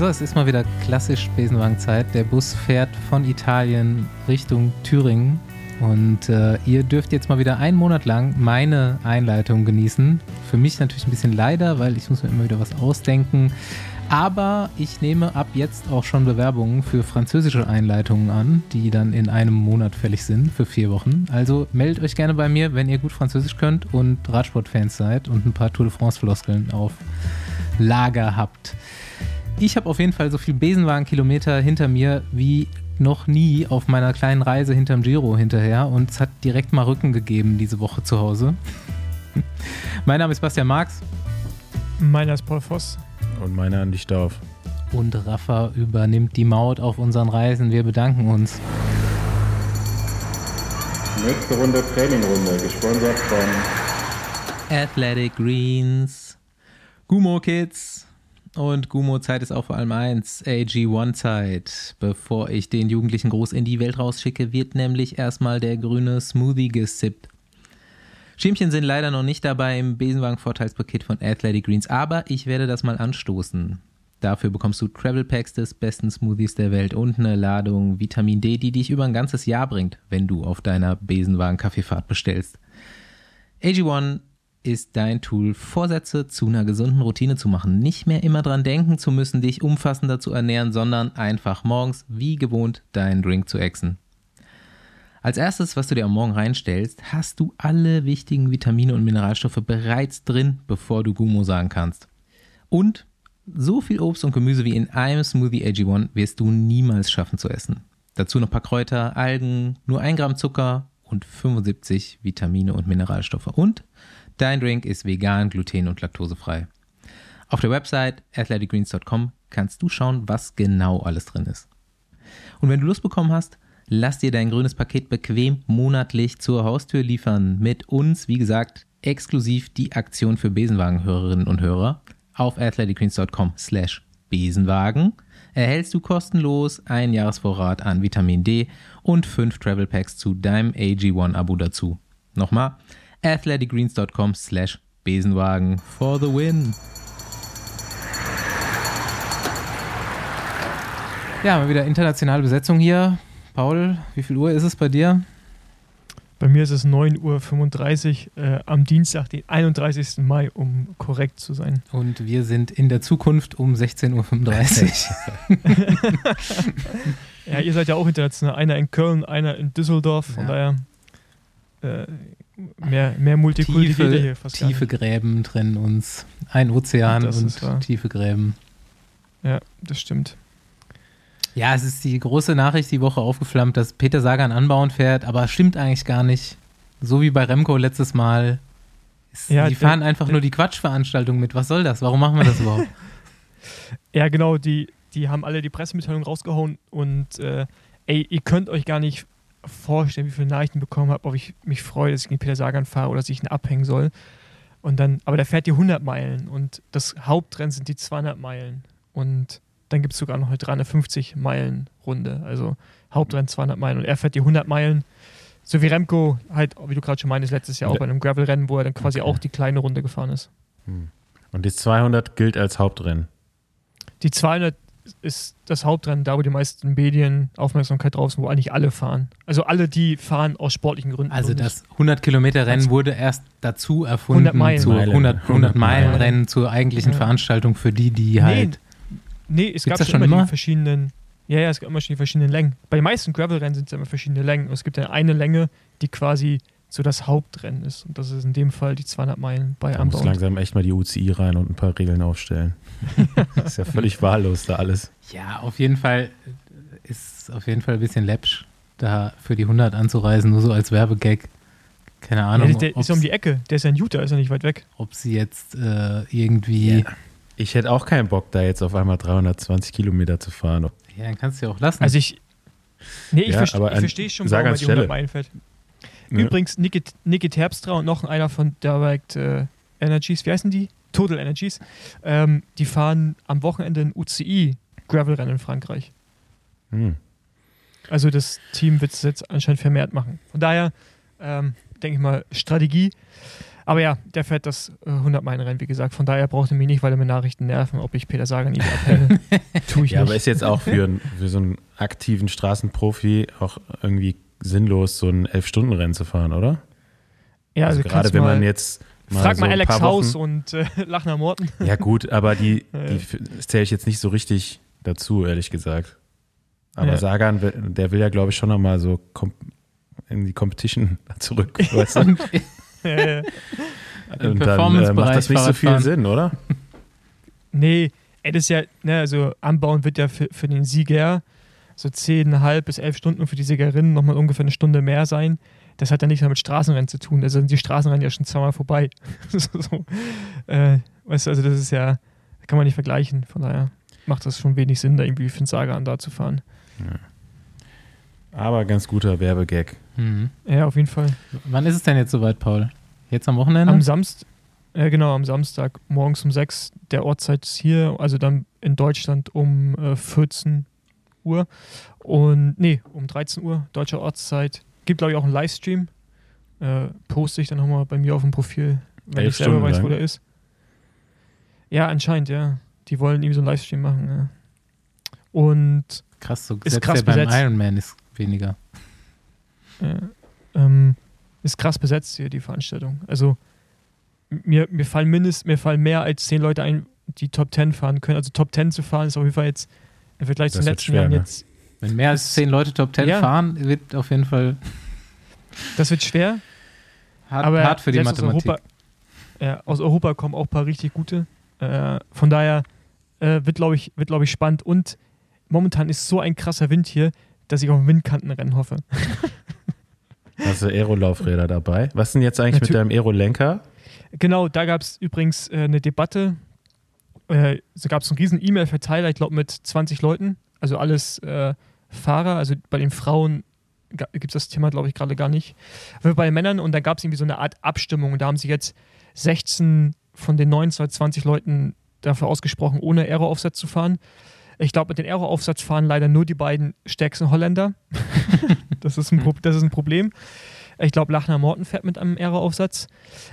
So, es ist mal wieder klassisch Besenwagenzeit. Der Bus fährt von Italien Richtung Thüringen. Und ihr dürft jetzt mal wieder einen Monat lang meine Einleitung genießen. Für mich natürlich ein bisschen leider, weil ich muss mir immer wieder was ausdenken. Aber ich nehme ab jetzt auch schon Bewerbungen für französische Einleitungen an, die dann in einem Monat fällig sind, für 4 Wochen. Also meldet euch gerne bei mir, wenn ihr gut Französisch könnt und Radsportfans seid und ein paar Tour de France-Floskeln auf Lager habt. Ich habe auf jeden Fall so viel Besenwagen-Kilometer hinter mir wie noch nie auf meiner kleinen Reise hinterm Giro hinterher und es hat direkt mal Rücken gegeben diese Woche zu Hause. Mein Name ist Bastian Marx. Meiner ist Paul Voss. Und meiner Andi Stauf. Und Rafa übernimmt die Maut auf unseren Reisen. Wir bedanken uns. Nächste Runde Trainingrunde, gesponsert von Athletic Greens, Gumo Kids. Und Gumo-Zeit ist auch vor allem eins, AG1-Zeit. Bevor ich den jugendlichen Gruß in die Welt rausschicke, wird nämlich erstmal der grüne Smoothie gesippt. Schämchen sind leider noch nicht dabei im Besenwagen-Vorteilspaket von Athletic Greens, aber ich werde das mal anstoßen. Dafür bekommst du Travel Packs des besten Smoothies der Welt und eine Ladung Vitamin D, die dich über ein ganzes Jahr bringt, wenn du auf deiner Besenwagen-Kaffeefahrt bestellst. AG1 ist dein Tool, Vorsätze zu einer gesunden Routine zu machen. Nicht mehr immer dran denken zu müssen, dich umfassender zu ernähren, sondern einfach morgens wie gewohnt deinen Drink zu exen. Als erstes, was du dir am Morgen reinstellst, hast du alle wichtigen Vitamine und Mineralstoffe bereits drin, bevor du Gumo sagen kannst. Und so viel Obst und Gemüse wie in einem Smoothie AG1 wirst du niemals schaffen zu essen. Dazu noch ein paar Kräuter, Algen, nur 1 Gramm Zucker und 75 Vitamine und Mineralstoffe. Und dein Drink ist vegan, gluten- und laktosefrei. Auf der Website athleticgreens.com kannst du schauen, was genau alles drin ist. Und wenn du Lust bekommen hast, lass dir dein grünes Paket bequem monatlich zur Haustür liefern. Mit uns, wie gesagt, exklusiv die Aktion für Besenwagen-Hörerinnen und Hörer. Auf athleticgreens.com/Besenwagen erhältst du kostenlos einen Jahresvorrat an Vitamin D und 5 Travel Packs zu deinem AG1-Abo dazu. Nochmal, athleticgreens.com/Besenwagen for the win. Ja, mal wieder internationale Besetzung hier. Paul, wie viel Uhr ist es bei dir? Bei mir ist es 9:35 Uhr am Dienstag, den 31. Mai, um korrekt zu sein. Und wir sind in der Zukunft um 16:35 Uhr. Ja, ihr seid ja auch international. Einer in Köln, einer in Düsseldorf. Von daher mehr Multikulti geht hier fast gar nicht. Tiefe Gräben trennen uns. Ein Ozean und tiefe Gräben. Ja, das stimmt. Ja, es ist die große Nachricht die Woche aufgeflammt, dass Peter Sagan anbauend fährt, aber stimmt eigentlich gar nicht. So wie bei Remco letztes Mal. Die fahren einfach nur die Quatschveranstaltung mit. Was soll das? Warum machen wir das überhaupt? Ja, genau. Die haben alle die Pressemitteilung rausgehauen und ihr könnt euch gar nicht vorstellen, wie viele Nachrichten bekommen habe, ob ich mich freue, dass ich gegen Peter Sagan fahre oder dass ich ihn abhängen soll. Und dann, aber der fährt die 100 Meilen und das Hauptrennen sind die 200 Meilen. Und dann gibt es sogar noch eine 350-Meilen-Runde. Also Hauptrennen 200 Meilen und er fährt die 100 Meilen. So wie Remco, halt, wie du gerade schon meintest, letztes Jahr auch bei einem Gravel-Rennen, wo er dann quasi auch die kleine Runde gefahren ist. Und die 200 gilt als Hauptrennen? Die 200 ist das Hauptrennen, da wo die meisten Medien Aufmerksamkeit drauf sind, wo eigentlich alle fahren. Also alle, die fahren aus sportlichen Gründen. Also das 100-Kilometer-Rennen wurde erst dazu erfunden, 100 Meilen-Rennen zur eigentlichen Veranstaltung für die halt... Nee, es gab schon immer die verschiedenen... Ja, es gab immer schon die verschiedenen Längen. Bei den meisten Gravel-Rennen sind es immer verschiedene Längen. Und es gibt ja eine Länge, die quasi so das Hauptrennen ist. Und das ist in dem Fall die 200 Meilen bei Unbound. Da muss langsam echt mal die UCI rein und ein paar Regeln aufstellen. Das ist ja völlig wahllos da alles. Ja, auf jeden Fall ist ein bisschen läppsch, da für die 100 anzureisen, nur so als Werbegag. Keine Ahnung. Ja, der ist ja um die Ecke. Der ist ja in Utah, ist ja nicht weit weg. Ob sie jetzt irgendwie... Ja. Ich hätte auch keinen Bock, da jetzt auf einmal 320 Kilometer zu fahren. Ja, dann kannst du ja auch lassen. Also ich verstehe schon, warum man die 100 Meilen fährt. Übrigens, Niki Terpstra und noch einer von Direct Energies, wie heißen die? Total Energies. Die fahren am Wochenende ein UCI-Gravel-Rennen in Frankreich. Also das Team wird es jetzt anscheinend vermehrt machen. Von daher denke ich mal, Strategie. Aber ja, der fährt das 100-Meilen-Rennen, wie gesagt. Von daher braucht er mich nicht, weil er mir Nachrichten nerven, ob ich Peter Sagan nicht abhänge. Tue ich Ja, nicht. aber ist jetzt auch für so einen aktiven Straßenprofi auch irgendwie sinnlos, so ein 11-Stunden-Rennen zu fahren, oder? Ja, Also gerade wenn man jetzt frag so mal ein Alex paar Haus Wochen, und Lachner Morten. Ja gut, aber das zähle ich jetzt nicht so richtig dazu, ehrlich gesagt. Aber Ja. Sagan, der will ja, glaube ich, schon nochmal so in die Competition zurück. Weißt du? Ja. Und dann macht das nicht so viel Sinn, oder? Nee, das ist ja, ne, also anbauen wird ja für den Sieger so 10,5 bis 11 Stunden, für die Siegerin nochmal ungefähr eine Stunde mehr sein. Das hat ja nichts mehr mit Straßenrennen zu tun. Also sind die Straßenrennen ja schon zweimal vorbei. Weißt du, also das ist ja, kann man nicht vergleichen. Von daher macht das schon wenig Sinn, da irgendwie für den Sagan da zu fahren. Ja. Aber ganz guter Werbegag. Mhm. Ja, auf jeden Fall. Wann ist es denn jetzt soweit, Paul? Jetzt am Wochenende? Am Samstag morgens um 6 der Ortszeit hier, also dann in Deutschland um 14 Uhr und um 13 Uhr deutscher Ortszeit. Gibt, glaube ich, auch einen Livestream. Poste ich dann nochmal bei mir auf dem Profil, wenn ich selber weiß, wo der ist. Ja, anscheinend, ja. Die wollen irgendwie so einen Livestream machen. Ja. Und krass, so ist krass beim besetzt. Ironman ist weniger. Ist krass besetzt hier, die Veranstaltung. Also mir fallen mehr als 10 Leute ein, die Top 10 fahren können. Also Top 10 zu fahren ist auf jeden Fall jetzt im Vergleich zu den letzten Jahren jetzt. Wenn mehr als 10 Leute Top 10 fahren, wird auf jeden Fall das wird schwer. hart für die Mathematik. Aus Europa kommen auch ein paar richtig gute. Von daher wird, glaube ich, spannend. Und momentan ist so ein krasser Wind hier, dass ich auf ein Windkantenrennen hoffe. Hast du Aero-Laufräder dabei? Was ist denn jetzt eigentlich mit deinem Aero-Lenker? Genau, da gab es übrigens eine Debatte. So gab es einen riesen E-Mail-Verteiler, ich glaube mit 20 Leuten. Also alles Fahrer. Also bei den Frauen gibt es das Thema, glaube ich, gerade gar nicht. Aber bei den Männern, und da gab es irgendwie so eine Art Abstimmung. Und da haben sich jetzt 16 von den 19 oder 20 Leuten dafür ausgesprochen, ohne Aero-Aufsatz zu fahren. Ich glaube, mit den Aero-Aufsatz fahren leider nur die beiden stärksten Holländer. Das ist ein Problem. Ich glaube, Lachner Morten fährt mit einem Aero-Aufsatz.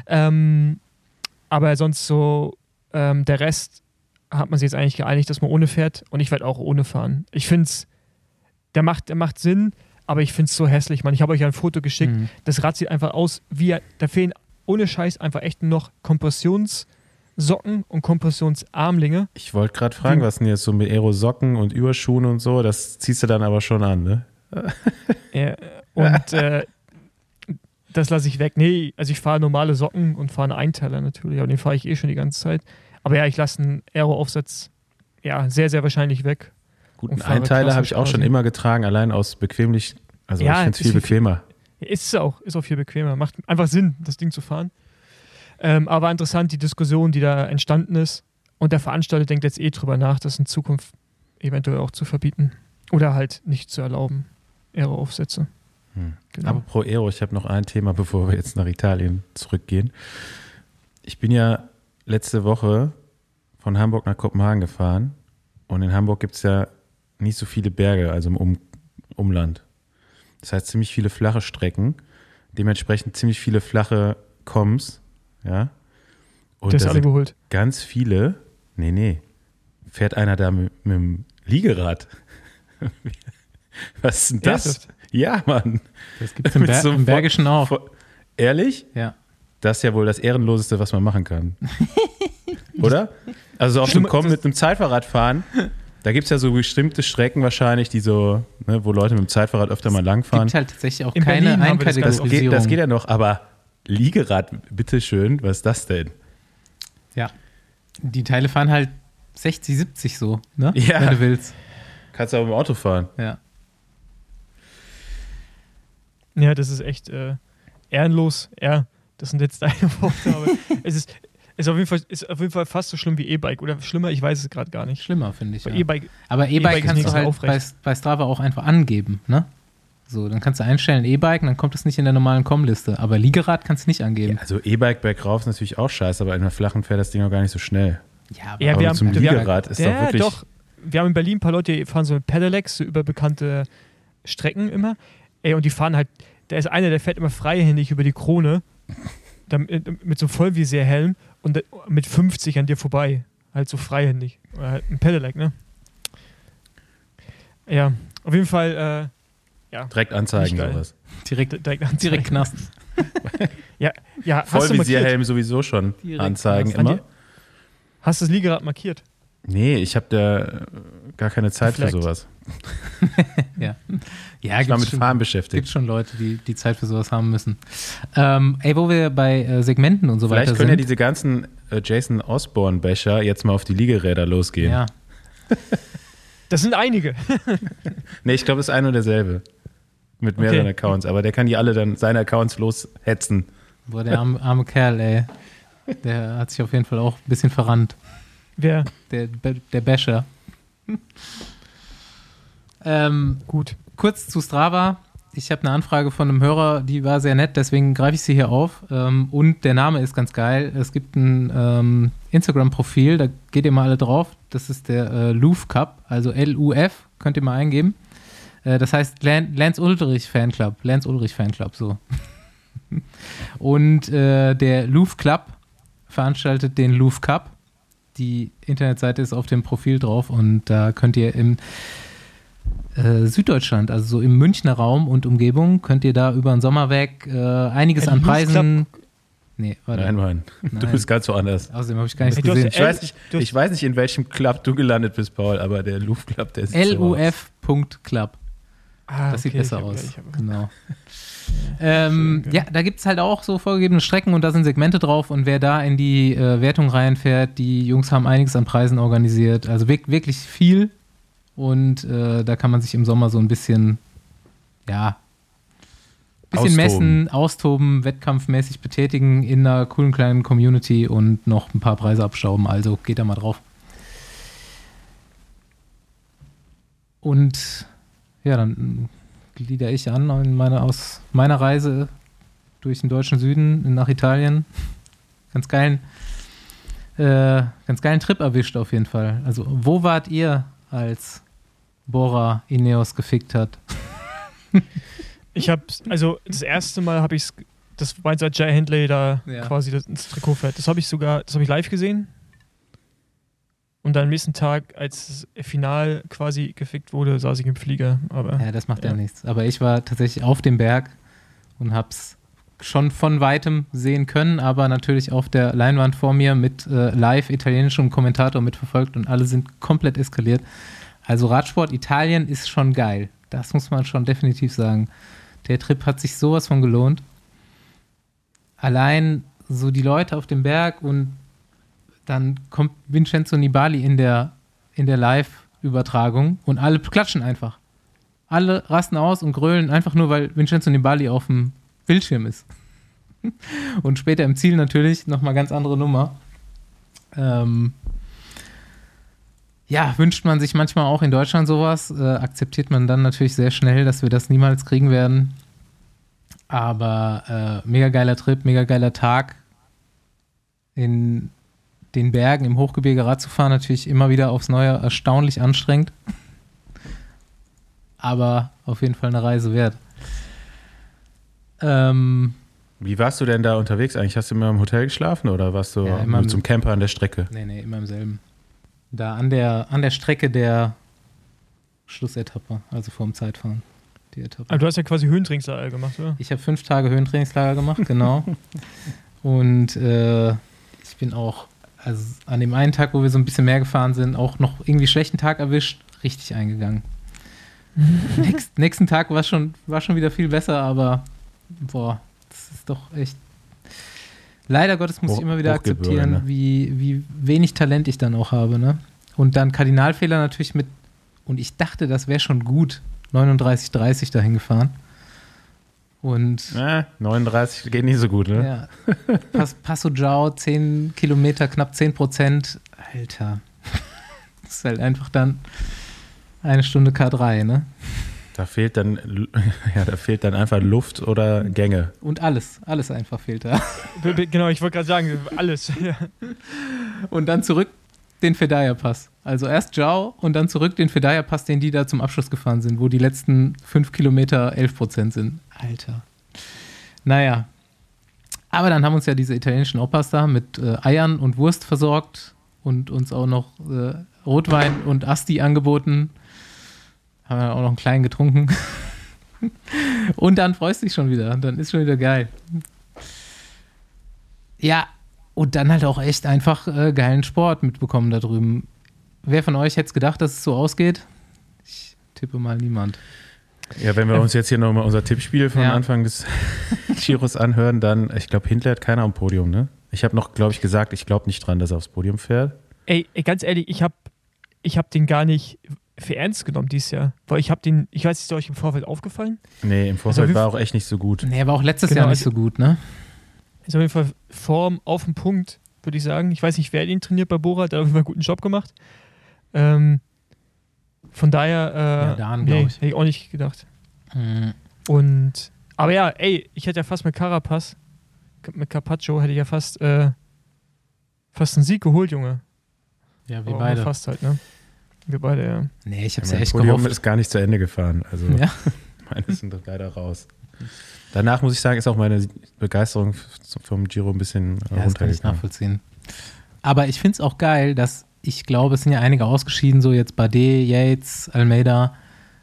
Aber sonst so, der Rest hat man sich jetzt eigentlich geeinigt, dass man ohne fährt. Und ich werde auch ohne fahren. Ich finde es, der macht Sinn, aber ich finde es so hässlich, Mann. Ich habe euch ja ein Foto geschickt. Das Rad sieht einfach aus, da fehlen ohne Scheiß einfach echt noch Kompressionssocken und Kompressionsarmlinge. Ich wollte gerade fragen, was denn jetzt so mit Aero-Socken und Überschuhen und so, das ziehst du dann aber schon an, ne? Ja, und das lasse ich weg. Nee, also ich fahre normale Socken und fahre einen Einteiler natürlich, aber den fahre ich schon die ganze Zeit. Aber ja, ich lasse einen Aero-Aufsatz sehr, sehr wahrscheinlich weg. Gut, einen Einteiler habe ich auch schon immer getragen, allein aus bequemlich, also ich finde es viel bequemer. Ist auch viel bequemer. Macht einfach Sinn, das Ding zu fahren. Aber interessant, die Diskussion, die da entstanden ist. Und der Veranstalter denkt jetzt drüber nach, das in Zukunft eventuell auch zu verbieten. Oder halt nicht zu erlauben. Aero-Aufsätze. Genau. Apropos Aero, ich habe noch ein Thema, bevor wir jetzt nach Italien zurückgehen. Ich bin ja letzte Woche von Hamburg nach Kopenhagen gefahren. Und in Hamburg gibt es ja nicht so viele Berge, also im Umland. Das heißt, ziemlich viele flache Strecken, dementsprechend ziemlich viele flache Koms, ja. Und das alle geholt. Ganz viele, fährt einer da mit dem Liegerad. Was ist denn das? Ja, Mann. Das gibt es im Bergischen auch. Ehrlich? Ja. Das ist ja wohl das Ehrenloseste, was man machen kann. Oder? Also auf dem Kommen mit einem Zeitfahrrad fahren, da gibt es ja so bestimmte Strecken wahrscheinlich, die so, ne, wo Leute mit dem Zeitfahrrad öfter mal langfahren. Es gibt halt tatsächlich auch keine Einkategorisierung. Das geht ja noch, aber Liegerad, bitteschön, was ist das denn? Ja, die Teile fahren halt 60, 70 so, ne? Ja. Wenn du willst. Kannst du auch im Auto fahren. Ja. Ja, das ist echt ehrenlos. Ja, das sind jetzt deine Worte, aber es ist auf jeden Fall fast so schlimm wie E-Bike. Oder schlimmer, ich weiß es gerade gar nicht. Schlimmer, finde ich. Ja. Aber E-Bike kannst du halt bei Strava auch einfach angeben, ne? So, dann kannst du einstellen E-Bike, dann kommt das nicht in der normalen Com-Liste. Aber Liegerad kannst du nicht angeben. Ja, also E-Bike bergauf ist natürlich auch scheiße, aber in der flachen fährt das Ding auch gar nicht so schnell. Ja, aber zum Liegerad ist doch wirklich... Doch, wir haben in Berlin ein paar Leute, die fahren so mit Pedelecs, so überbekannte Strecken immer. Und die fahren halt, da ist einer, der fährt immer freihändig über die Krone. mit so Vollvisierhelm und mit 50 an dir vorbei. Halt so freihändig. Oder halt ein Pedelec, ne? Ja, auf jeden Fall, ja. Direkt anzeigen, sowas. Direkt anzeigen. Direkt Knast. ja, Vollvisierhelm sowieso schon direkt anzeigen immer. Hast du das Liegerad markiert? Nee, ich habe da gar keine Zeit für sowas. Ja, ich war mit Fahren beschäftigt. Es gibt schon Leute, die Zeit für sowas haben müssen. Wo wir bei Segmenten und so weiter sind. Vielleicht können ja diese ganzen Jason Osborne-Becher jetzt mal auf die Liegeräder losgehen. Ja. Das sind einige. Nee, ich glaube, es ist ein und derselbe. Mit mehreren Accounts. Aber der kann die alle dann seine Accounts loshetzen. Boah, der arme Kerl, ey. Der hat sich auf jeden Fall auch ein bisschen verrannt. Wer? Der Basher. Gut. Kurz zu Strava. Ich habe eine Anfrage von einem Hörer, die war sehr nett, deswegen greife ich sie hier auf. Und der Name ist ganz geil. Es gibt ein Instagram-Profil, da geht ihr mal alle drauf. Das ist der Luf Cup, also LUF, könnt ihr mal eingeben. Das heißt Lance Ulrich Fanclub. Lance Ulrich Fanclub, so. Und der Luf Club veranstaltet den Luf Cup. Die Internetseite ist auf dem Profil drauf und da könnt ihr im Süddeutschland, also so im Münchner Raum und Umgebung, könnt ihr da über den Sommer weg einiges an Preisen. Nee, warte. Nein. Du bist ganz woanders. Außerdem habe ich gar nichts gesehen. Ich weiß nicht, in welchem Club du gelandet bist, Paul, aber der Luf Club, der ist LUF.club. Das sieht besser aus. Genau. Ja, da gibt es halt auch so vorgegebene Strecken und da sind Segmente drauf und wer da in die Wertung reinfährt, die Jungs haben einiges an Preisen organisiert, also wirklich viel und da kann man sich im Sommer so ein bisschen, messen, austoben, wettkampfmäßig betätigen in einer coolen kleinen Community und noch ein paar Preise abstauben, also geht da mal drauf. Und ja, dann glieder ich an aus meiner Reise durch den deutschen Süden nach Italien. Ganz geilen Trip erwischt auf jeden Fall. Also, wo wart ihr, als Bora Ineos gefickt hat? Das erste Mal habe ich es, das war seit Jay Hindley da quasi das Trikot fährt. Das habe ich live gesehen. Und dann am nächsten Tag, als das Final quasi gefickt wurde, saß ich im Flieger. Aber, ja, das macht ja nichts. Aber ich war tatsächlich auf dem Berg und hab's schon von Weitem sehen können, aber natürlich auf der Leinwand vor mir mit live italienischem Kommentator mitverfolgt und alle sind komplett eskaliert. Also Radsport Italien ist schon geil. Das muss man schon definitiv sagen. Der Trip hat sich sowas von gelohnt. Allein so die Leute auf dem Berg und dann kommt Vincenzo Nibali in der Live-Übertragung und alle klatschen einfach. Alle rasten aus und grölen einfach nur, weil Vincenzo Nibali auf dem Bildschirm ist. Und später im Ziel natürlich nochmal ganz andere Nummer. Wünscht man sich manchmal auch in Deutschland sowas, akzeptiert man dann natürlich sehr schnell, dass wir das niemals kriegen werden. Aber mega geiler Trip, mega geiler Tag. In den Bergen im Hochgebirge Rad zu fahren, natürlich immer wieder aufs Neue erstaunlich anstrengend. Aber auf jeden Fall eine Reise wert. Wie warst du denn da unterwegs eigentlich? Hast du immer im Hotel geschlafen oder warst du nur zum Camper an der Strecke? Nee, immer im selben. Da an der Strecke der Schlussetappe, also vorm Zeitfahren. Die Etappe. Aber du hast ja quasi Höhentrainingslager gemacht, oder? Ich habe 5 Tage Höhentrainingslager gemacht, genau. Und ich bin auch, also an dem einen Tag, wo wir so ein bisschen mehr gefahren sind, auch noch irgendwie schlechten Tag erwischt, richtig eingegangen. Nächsten Tag war schon wieder viel besser, aber das ist doch echt. Leider Gottes muss ich immer wieder akzeptieren, ne? wie wenig Talent ich dann auch habe, ne? Und dann Kardinalfehler natürlich mit, und ich dachte, das wäre schon gut, 39,30 dahin gefahren. Und 39 geht nicht so gut, ne? Ja. Passo Giao, 10 Kilometer, knapp 10%. Alter. Das ist halt einfach dann 1 Stunde K3, ne? Da fehlt dann einfach Luft oder Gänge. Und alles einfach fehlt da. Genau, ich wollte gerade sagen, alles. Ja. Und dann zurück den Fedaya-Pass. Also erst Giao und dann zurück den Fedaya-Pass, den die da zum Abschluss gefahren sind, wo die letzten 5 Kilometer 11% sind. Alter. Naja. Aber dann haben uns ja diese italienischen Opas da mit Eiern und Wurst versorgt und uns auch noch Rotwein und Asti angeboten. Haben wir auch noch einen kleinen getrunken. Und dann freust du dich schon wieder. Dann ist schon wieder geil. Ja, und dann halt auch echt einfach geilen Sport mitbekommen da drüben. Wer von euch hätte es gedacht, dass es so ausgeht? Ich tippe mal niemand. Ja, wenn wir uns jetzt hier nochmal unser Tippspiel von Anfang des Giros anhören, dann, ich glaube, Hindley hat keiner am Podium, ne? Ich habe noch, glaube ich, gesagt, ich glaube nicht dran, dass er aufs Podium fährt. Ey, ganz ehrlich, ich hab den gar nicht für ernst genommen dieses Jahr. Weil ich weiß nicht, ist euch im Vorfeld aufgefallen? Nee, im Vorfeld war auch echt nicht so gut. Nee, er war auch letztes Jahr nicht so gut, ne? Ist auf jeden Fall Form auf den Punkt, würde ich sagen. Ich weiß nicht, wer ihn trainiert bei Bora, der hat auf jeden Fall einen guten Job gemacht. Von daher, hätte ich auch nicht gedacht. Aber ja, ey, ich hätte ja fast mit Carapaz, mit Carpaccio hätte ich ja fast einen Sieg geholt, Junge. Ja, wir beide. Fast halt, ne? Wir beide, ja. Nee, ich hab's ja echt Podium gehofft. Ist gar nicht zu Ende gefahren. Also meine sind leider raus. Danach muss ich sagen, ist auch meine Begeisterung vom Giro ein bisschen runtergegangen. Das kann ich nachvollziehen. Aber ich finde es auch geil, dass ich glaube, es sind ja einige ausgeschieden, so jetzt Bardet, Yates, Almeida.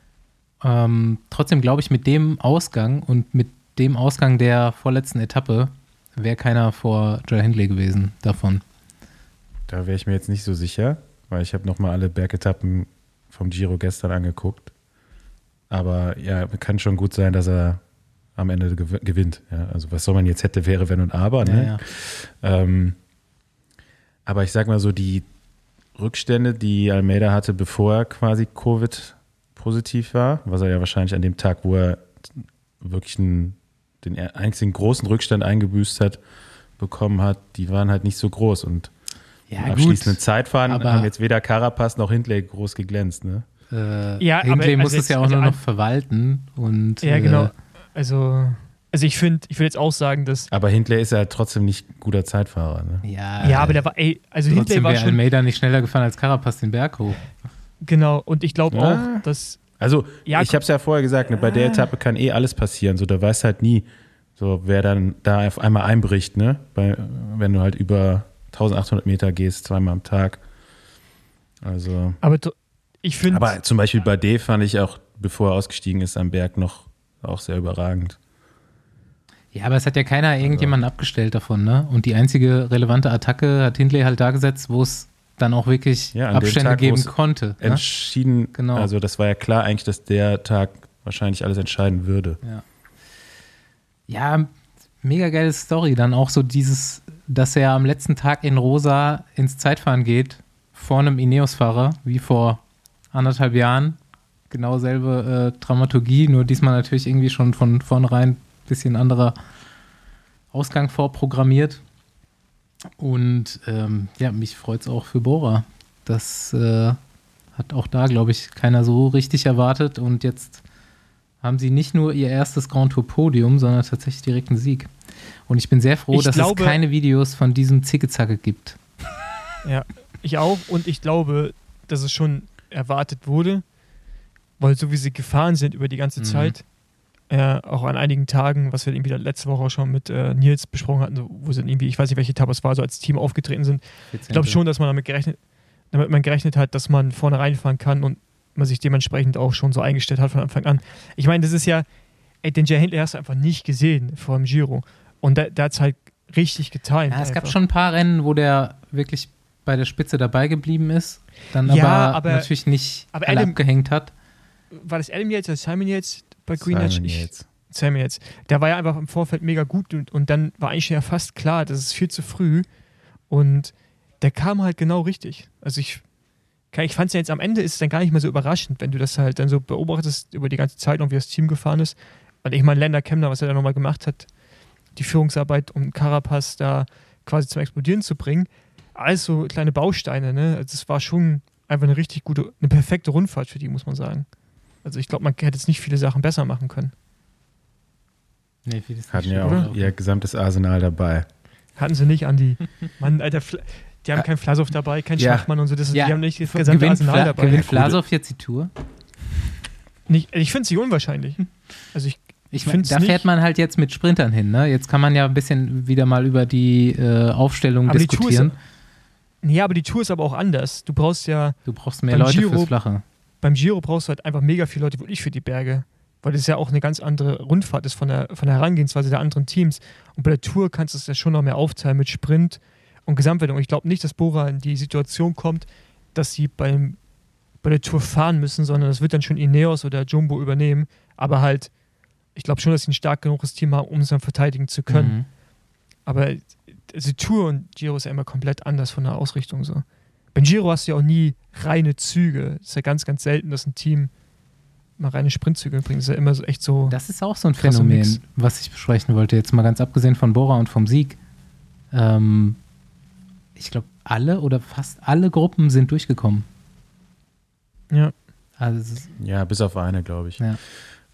Trotzdem glaube ich, mit dem Ausgang und mit dem Ausgang der vorletzten Etappe wäre keiner vor Joe Hindley gewesen davon. Da wäre ich mir jetzt nicht so sicher, weil ich habe nochmal alle Bergetappen vom Giro gestern angeguckt. Aber ja, kann schon gut sein, dass er am Ende gewinnt. Ja, also was soll man jetzt hätte, wäre, wenn und aber. Ne? Ja. Aber ich sag mal so, die Rückstände, die Almeida hatte, bevor er quasi Covid-positiv war, was er ja wahrscheinlich an dem Tag, wo er wirklich den einzigen großen Rückstand eingebüßt hat, bekommen hat, die waren halt nicht so groß. Und im abschließenden Zeitfahren haben jetzt weder Carapaz noch Hindley groß geglänzt. Ne? Hindley muss es ja auch nur noch verwalten. Und, ja, genau. Also ich würde jetzt auch sagen, dass... Aber Hindley ist ja trotzdem nicht ein guter Zeitfahrer. Ne? Ja, aber der war... Hindley war schon... Almeida nicht schneller gefahren als Carapaz den Berg hoch. Genau, und ich glaube auch, dass... Also, ich habe es ja vorher gesagt, ne, bei der Etappe kann alles passieren. So, da weißt halt nie, so, wer dann da auf einmal einbricht, ne? Wenn du halt über 1800 Meter gehst, zweimal am Tag. Also... Aber ich finde... Aber zum Beispiel bei D fand ich auch, bevor er ausgestiegen ist am Berg, noch auch sehr überragend. Ja, aber es hat ja keiner irgendjemanden abgestellt davon, ne? Und die einzige relevante Attacke hat Hindley halt da gesetzt, wo es dann auch wirklich Abstände Tag, geben konnte. Entschieden, genau. Also das war ja klar eigentlich, dass der Tag wahrscheinlich alles entscheiden würde. Ja, mega geile Story. Dann auch so dieses, dass er am letzten Tag in Rosa ins Zeitfahren geht, vor einem Ineos-Fahrer, wie vor 1,5 Jahren. Genau selbe Dramaturgie, nur diesmal natürlich irgendwie schon von vornherein ein bisschen anderer Ausgang vorprogrammiert. Und mich freut es auch für Bora. Das hat auch da, glaube ich, keiner so richtig erwartet. Und jetzt haben sie nicht nur ihr erstes Grand Tour Podium, sondern tatsächlich direkt einen Sieg. Und ich bin sehr froh, dass es keine Videos von diesem Zicke-Zacke gibt. Ja, ich auch. Und ich glaube, dass es schon erwartet wurde, weil so wie sie gefahren sind über die ganze Zeit, auch an einigen Tagen, was wir irgendwie letzte Woche auch schon mit Nils besprochen hatten, wo sie irgendwie, ich weiß nicht, welche Etappe es war, so als Team aufgetreten sind. 14. Ich glaube schon, dass man damit gerechnet hat, dass man vorne reinfahren kann und man sich dementsprechend auch schon so eingestellt hat von Anfang an. Ich meine, das ist ja, den Jay Hindley hast du einfach nicht gesehen vor dem Giro. Und der hat es halt richtig getimt. Ja, es gab schon ein paar Rennen, wo der wirklich bei der Spitze dabei geblieben ist, dann aber natürlich nicht alle abgehängt hat. War das Adam Yates oder Simon Yates bei Green Edge? Simon Yates. Der war ja einfach im Vorfeld mega gut und dann war eigentlich ja fast klar, das ist viel zu früh und der kam halt genau richtig. Also ich fand es ja jetzt am Ende ist es dann gar nicht mehr so überraschend, wenn du das halt dann so beobachtest über die ganze Zeit und wie das Team gefahren ist. Und ich meine, Landa Kemner, was er da nochmal gemacht hat, die Führungsarbeit, um Carapaz da quasi zum Explodieren zu bringen, alles so kleine Bausteine, ne? Also es war schon einfach eine perfekte Rundfahrt für die, muss man sagen. Also ich glaube, man hätte jetzt nicht viele Sachen besser machen können. Nee, vieles hatten ja auch ihr gesamtes Arsenal dabei. Hatten sie nicht, Andi. Mann, Alter, die haben keinen Vlasov dabei, keinen Schachmann und so. Die haben nicht das gesamte Arsenal dabei. Gewinnt Vlasov jetzt die Tour? Ich finde es nicht unwahrscheinlich. Also Ich meine, da fährt man halt jetzt mit Sprintern hin, ne? Jetzt kann man ja ein bisschen wieder mal über die Aufstellung aber diskutieren. Aber die Tour ist aber auch anders. Du brauchst mehr Leute fürs Flache. Beim Giro brauchst du halt einfach mega viele Leute, wirklich für die Berge. Weil das ja auch eine ganz andere Rundfahrt ist von der Herangehensweise der anderen Teams. Und bei der Tour kannst du es ja schon noch mehr aufteilen mit Sprint und Gesamtwertung. Ich glaube nicht, dass Bora in die Situation kommt, dass sie bei der Tour fahren müssen, sondern das wird dann schon Ineos oder Jumbo übernehmen. Aber halt, ich glaube schon, dass sie ein stark genuges Team haben, um es dann verteidigen zu können. Mhm. Aber die Tour und Giro ist ja immer komplett anders von der Ausrichtung. So. Beim Giro hast du ja auch nie reine Züge. Es ist ja ganz, ganz selten, dass ein Team mal reine Sprintzüge bringt. Das ist ja immer so echt so. Das ist auch so ein Phänomen, was ich besprechen wollte. Jetzt mal ganz abgesehen von Bora und vom Sieg. Ich glaube, alle oder fast alle Gruppen sind durchgekommen. Ja. Also, ja, bis auf eine, glaube ich. Ja.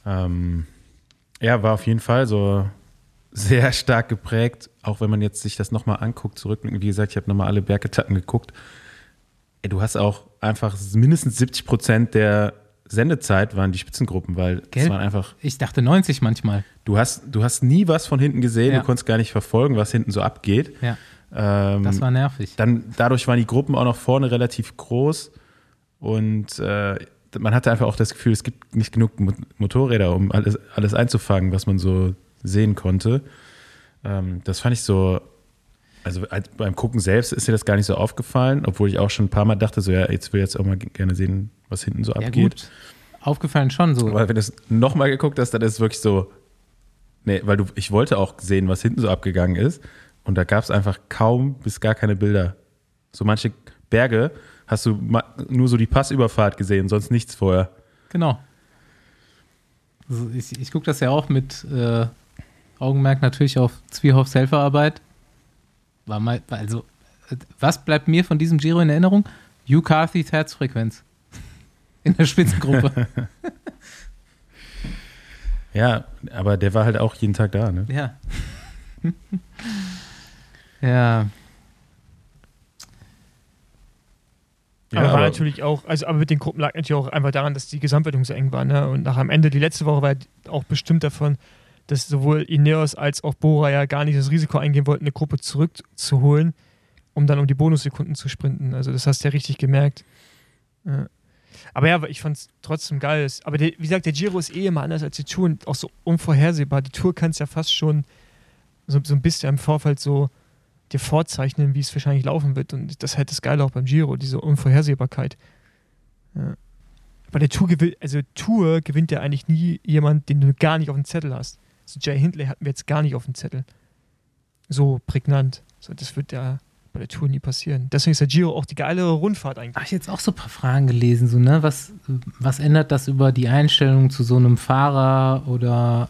War auf jeden Fall so sehr stark geprägt, auch wenn man jetzt sich das nochmal anguckt, zurückblicken. Wie gesagt, ich habe nochmal alle Bergetappen geguckt. Du hast auch einfach mindestens 70% der Sendezeit waren die Spitzengruppen, weil es waren einfach. Ich dachte 90 manchmal. Du hast nie was von hinten gesehen, Ja. Du konntest gar nicht verfolgen, was hinten so abgeht. Ja. Das war nervig. Dadurch waren die Gruppen auch noch vorne relativ groß und man hatte einfach auch das Gefühl, es gibt nicht genug Motorräder, um alles einzufangen, was man so sehen konnte. Das fand ich so, also beim Gucken selbst ist dir das gar nicht so aufgefallen, obwohl ich auch schon ein paar Mal dachte, so ja, jetzt will ich jetzt auch mal gerne sehen, was hinten so abgeht. Gut. Aufgefallen schon so. Aber wenn du es nochmal geguckt hast, dann ist es wirklich so, nee, weil ich wollte auch sehen, was hinten so abgegangen ist und da gab es einfach kaum bis gar keine Bilder. So manche Berge hast du nur so die Passüberfahrt gesehen, sonst nichts vorher. Genau. Also ich gucke das ja auch mit Augenmerk natürlich auf Zwiehoffs Helferarbeit. Also, was bleibt mir von diesem Giro in Erinnerung? Hugh Carthys Herzfrequenz. In der Spitzengruppe. Ja, aber der war halt auch jeden Tag da, ne? Ja. Ja. Aber war natürlich auch, aber mit den Gruppen lag natürlich auch einfach daran, dass die Gesamtwertung so eng war. Ne? Und nach am Ende, die letzte Woche war auch bestimmt davon, dass sowohl Ineos als auch Bora ja gar nicht das Risiko eingehen wollten, eine Gruppe zurückzuholen, um dann um die Bonussekunden zu sprinten. Also das hast du ja richtig gemerkt. Ja. Aber ja, ich fand es trotzdem geil. Aber wie gesagt, der Giro ist immer anders als die Tour und auch so unvorhersehbar. Die Tour kannst ja fast schon so ein bisschen im Vorfeld so dir vorzeichnen, wie es wahrscheinlich laufen wird. Und das ist halt das Geile auch beim Giro, diese Unvorhersehbarkeit. Ja. Bei der Tour gewinnt ja eigentlich nie jemand, den du gar nicht auf dem Zettel hast. So Jay Hindley hatten wir jetzt gar nicht auf dem Zettel. So prägnant. So, das wird ja bei der Tour nie passieren. Deswegen ist der Giro auch die geilere Rundfahrt eigentlich. Habe ich jetzt auch so ein paar Fragen gelesen, so, ne? Was ändert das über die Einstellung zu so einem Fahrer oder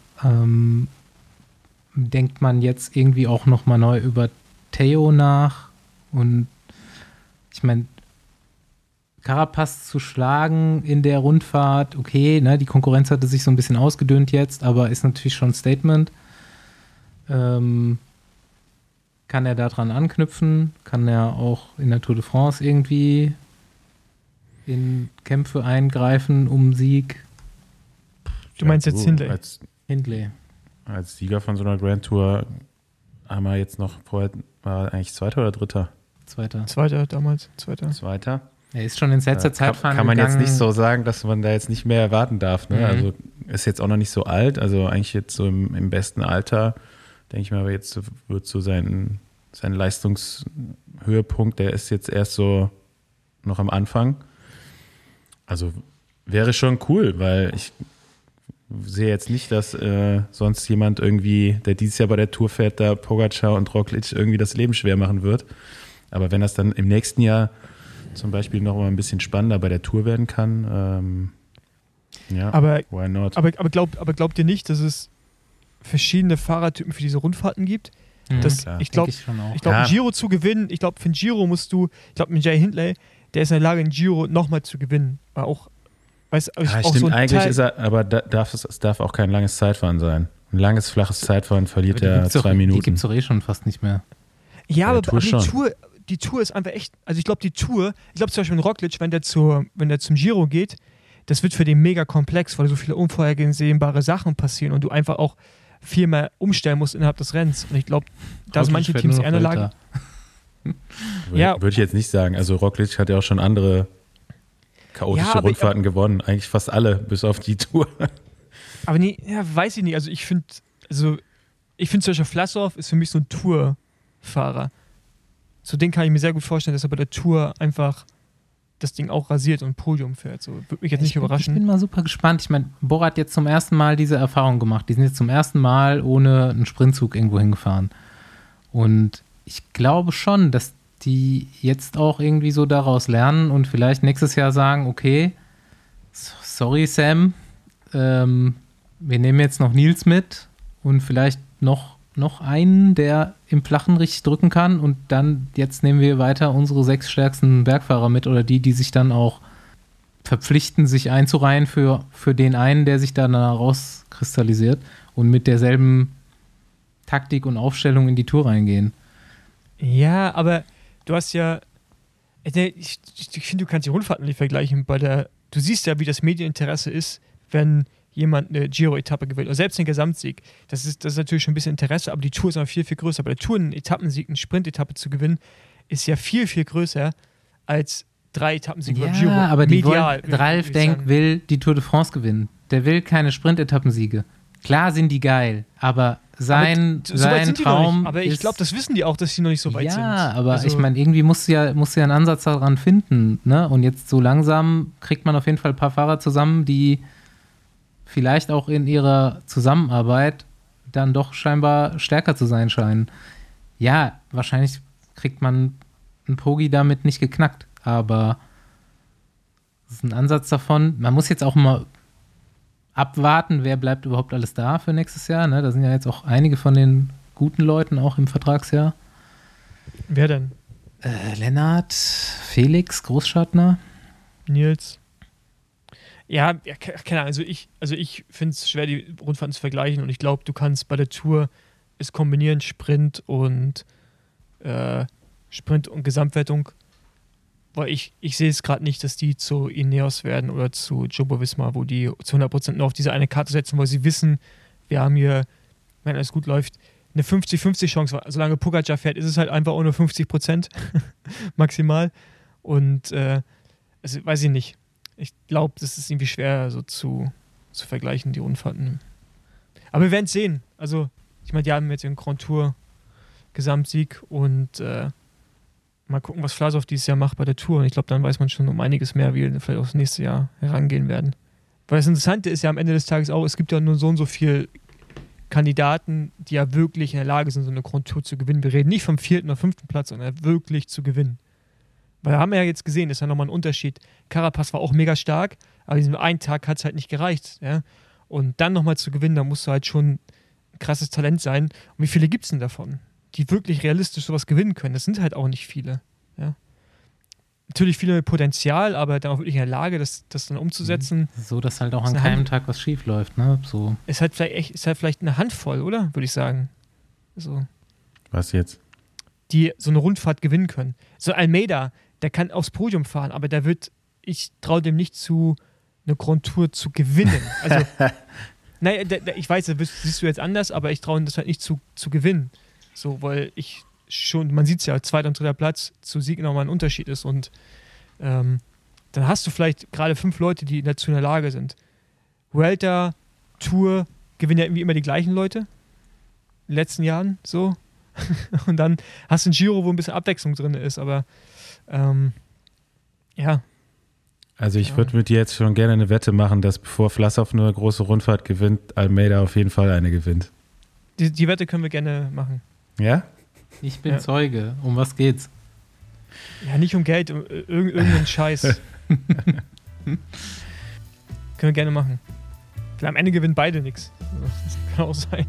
denkt man jetzt irgendwie auch nochmal neu über Theo nach? Und ich meine, Carapaz zu schlagen in der Rundfahrt, okay, ne, die Konkurrenz hatte sich so ein bisschen ausgedünnt jetzt, aber ist natürlich schon ein Statement. Kann er daran anknüpfen? Kann er auch in der Tour de France irgendwie in Kämpfe eingreifen um Sieg? Du meinst jetzt Hindley? Hindley. Als Sieger von so einer Grand Tour haben wir jetzt noch vorher, war er eigentlich Zweiter oder Dritter? Zweiter damals. Zweiter. Er ist schon ins letzte Zeitfahren kann man gegangen. jetzt nicht so sagen, dass man da jetzt nicht mehr erwarten darf. Ne? Mhm. Also ist jetzt auch noch nicht so alt. Also eigentlich jetzt so im besten Alter, denke ich mal, aber jetzt wird so sein Leistungshöhepunkt, der ist jetzt erst so noch am Anfang. Also wäre schon cool, weil ich sehe jetzt nicht, dass sonst jemand irgendwie, der dieses Jahr bei der Tour fährt, da Pogacar und Roglic irgendwie das Leben schwer machen wird. Aber wenn das dann im nächsten Jahr zum Beispiel noch mal ein bisschen spannender bei der Tour werden kann, why not? Aber glaubt ihr nicht, dass es verschiedene Fahrertypen für diese Rundfahrten gibt? Ich glaube, ein Giro zu gewinnen, ich glaube, für ein Giro mit Jay Hindley, der ist in der Lage, ein Giro nochmal zu gewinnen. Auch stimmt, so eigentlich ist er, aber es darf auch kein langes Zeitfahren sein. Ein langes, flaches Zeitfahren verliert er 2 Minuten. Die gibt es doch schon fast nicht mehr. Ja, aber die Tour ist einfach echt, also ich glaube zum Beispiel in Roglic, wenn der zum Giro geht, das wird für den mega komplex, weil so viele unvorhersehbare Sachen passieren und du einfach auch viel mehr umstellen musst innerhalb des Rennens. Und ich glaube, da sind manche Teams eher in der Lage. Ja. Würde ich jetzt nicht sagen. Also Roglic hat ja auch schon andere chaotische Rundfahrten gewonnen. Eigentlich fast alle, bis auf die Tour. Aber nee, weiß ich nicht. Also ich finde zum Beispiel Vlasov ist für mich so ein Tourfahrer. So den kann ich mir sehr gut vorstellen, dass er bei der Tour einfach das Ding auch rasiert und Podium fährt. So, würde mich jetzt nicht überraschen. Ich bin mal super gespannt. Ich meine, Bora hat jetzt zum ersten Mal diese Erfahrung gemacht. Die sind jetzt zum ersten Mal ohne einen Sprintzug irgendwo hingefahren. Und ich glaube schon, dass die jetzt auch irgendwie so daraus lernen und vielleicht nächstes Jahr sagen, okay, sorry Sam, wir nehmen jetzt noch Nils mit und vielleicht noch einen, der im Flachen richtig drücken kann und dann jetzt nehmen wir weiter unsere 6 stärksten Bergfahrer mit oder die sich dann auch verpflichten, sich einzureihen für den einen, der sich da rauskristallisiert und mit derselben Taktik und Aufstellung in die Tour reingehen. Ja, aber du hast ja, ich finde, du kannst die Rundfahrten nicht vergleichen. Du siehst ja, wie das Medieninteresse ist, wenn jemand eine Giro-Etappe gewinnt. Oder selbst den Gesamtsieg. Das ist natürlich schon ein bisschen Interesse, aber die Tour ist noch viel, viel größer. Bei der Tour einen Etappensieg, eine Sprint-Etappe zu gewinnen, ist ja viel, viel größer als 3 Etappensiege beim Giro. Ja, aber Ralf Denk will die Tour de France gewinnen. Der will keine Sprint-Etappensiege. Klar sind die geil, aber sein Traum aber ich glaube, das wissen die auch, dass sie noch nicht so weit sind. Ja, aber ich meine, irgendwie musst du ja einen Ansatz daran finden, ne? Und jetzt so langsam kriegt man auf jeden Fall ein paar Fahrer zusammen, die vielleicht auch in ihrer Zusammenarbeit dann doch scheinbar stärker zu sein scheinen. Ja, wahrscheinlich kriegt man einen Pogi damit nicht geknackt, aber das ist ein Ansatz davon. Man muss jetzt auch mal abwarten, wer bleibt überhaupt alles da für nächstes Jahr. Ne? Da sind ja jetzt auch einige von den guten Leuten auch im Vertragsjahr. Wer denn? Lennart, Felix, Großschartner. Nils. Ja, keine Ahnung. Also ich finde es schwer, die Rundfahrten zu vergleichen und ich glaube, du kannst bei der Tour es kombinieren, Sprint und Gesamtwertung, weil ich sehe es gerade nicht, dass die zu Ineos werden oder zu Jumbo-Visma, wo die zu 100% nur auf diese eine Karte setzen, weil sie wissen, wir haben hier, wenn alles gut läuft, eine 50-50 Chance. Solange Pogacar fährt, ist es halt einfach auch nur 50% maximal und also weiß ich nicht. Ich glaube, das ist irgendwie schwer so zu vergleichen, die Rundfahrten. Aber wir werden es sehen. Also, ich meine, die haben jetzt den Grand Tour Gesamtsieg und mal gucken, was Vlasov dieses Jahr macht bei der Tour. Und ich glaube, dann weiß man schon um einiges mehr, wie wir vielleicht aufs nächste Jahr herangehen werden. Weil das Interessante ist ja am Ende des Tages auch, es gibt ja nur so und so viele Kandidaten, die ja wirklich in der Lage sind, so eine Grand Tour zu gewinnen. Wir reden nicht vom 4. oder 5. Platz, sondern wirklich zu gewinnen. Weil da haben wir ja jetzt gesehen, das ist ja nochmal ein Unterschied. Carapaz war auch mega stark, aber diesen einen Tag hat es halt nicht gereicht. Ja? Und dann nochmal zu gewinnen, da musst du halt schon ein krasses Talent sein. Und wie viele gibt es denn davon, die wirklich realistisch sowas gewinnen können? Das sind halt auch nicht viele. Ja? Natürlich viele mit Potenzial, aber dann auch wirklich in der Lage, das dann umzusetzen. So, dass halt auch an keinem Tag was schief läuft. Ne? So. Ist halt vielleicht eine Handvoll, oder? Würde ich sagen. So. Was jetzt? Die so eine Rundfahrt gewinnen können. So Almeida, der kann aufs Podium fahren, aber ich traue dem nicht zu, eine Grand Tour zu gewinnen. Also, nein, ich weiß, das siehst du jetzt anders, aber ich traue ihm das halt nicht zu gewinnen. So, weil man sieht es ja, 2. und 3. Platz zu Sieg nochmal ein Unterschied ist und dann hast du vielleicht gerade 5 Leute, die dazu in der Lage sind. Vuelta, Tour, gewinnen ja irgendwie immer die gleichen Leute. In den letzten Jahren, so. Und dann hast du ein Giro, wo ein bisschen Abwechslung drin ist, aber ja. Also ich würde mit dir jetzt schon gerne eine Wette machen, dass bevor Vlasov eine große Rundfahrt gewinnt, Almeida auf jeden Fall eine gewinnt. Die Wette können wir gerne machen. Ja? Ich bin Zeuge. Um was geht's? Ja, nicht um Geld, um irgendeinen Scheiß. Können wir gerne machen. Vielleicht am Ende gewinnen beide nichts. Das kann auch sein.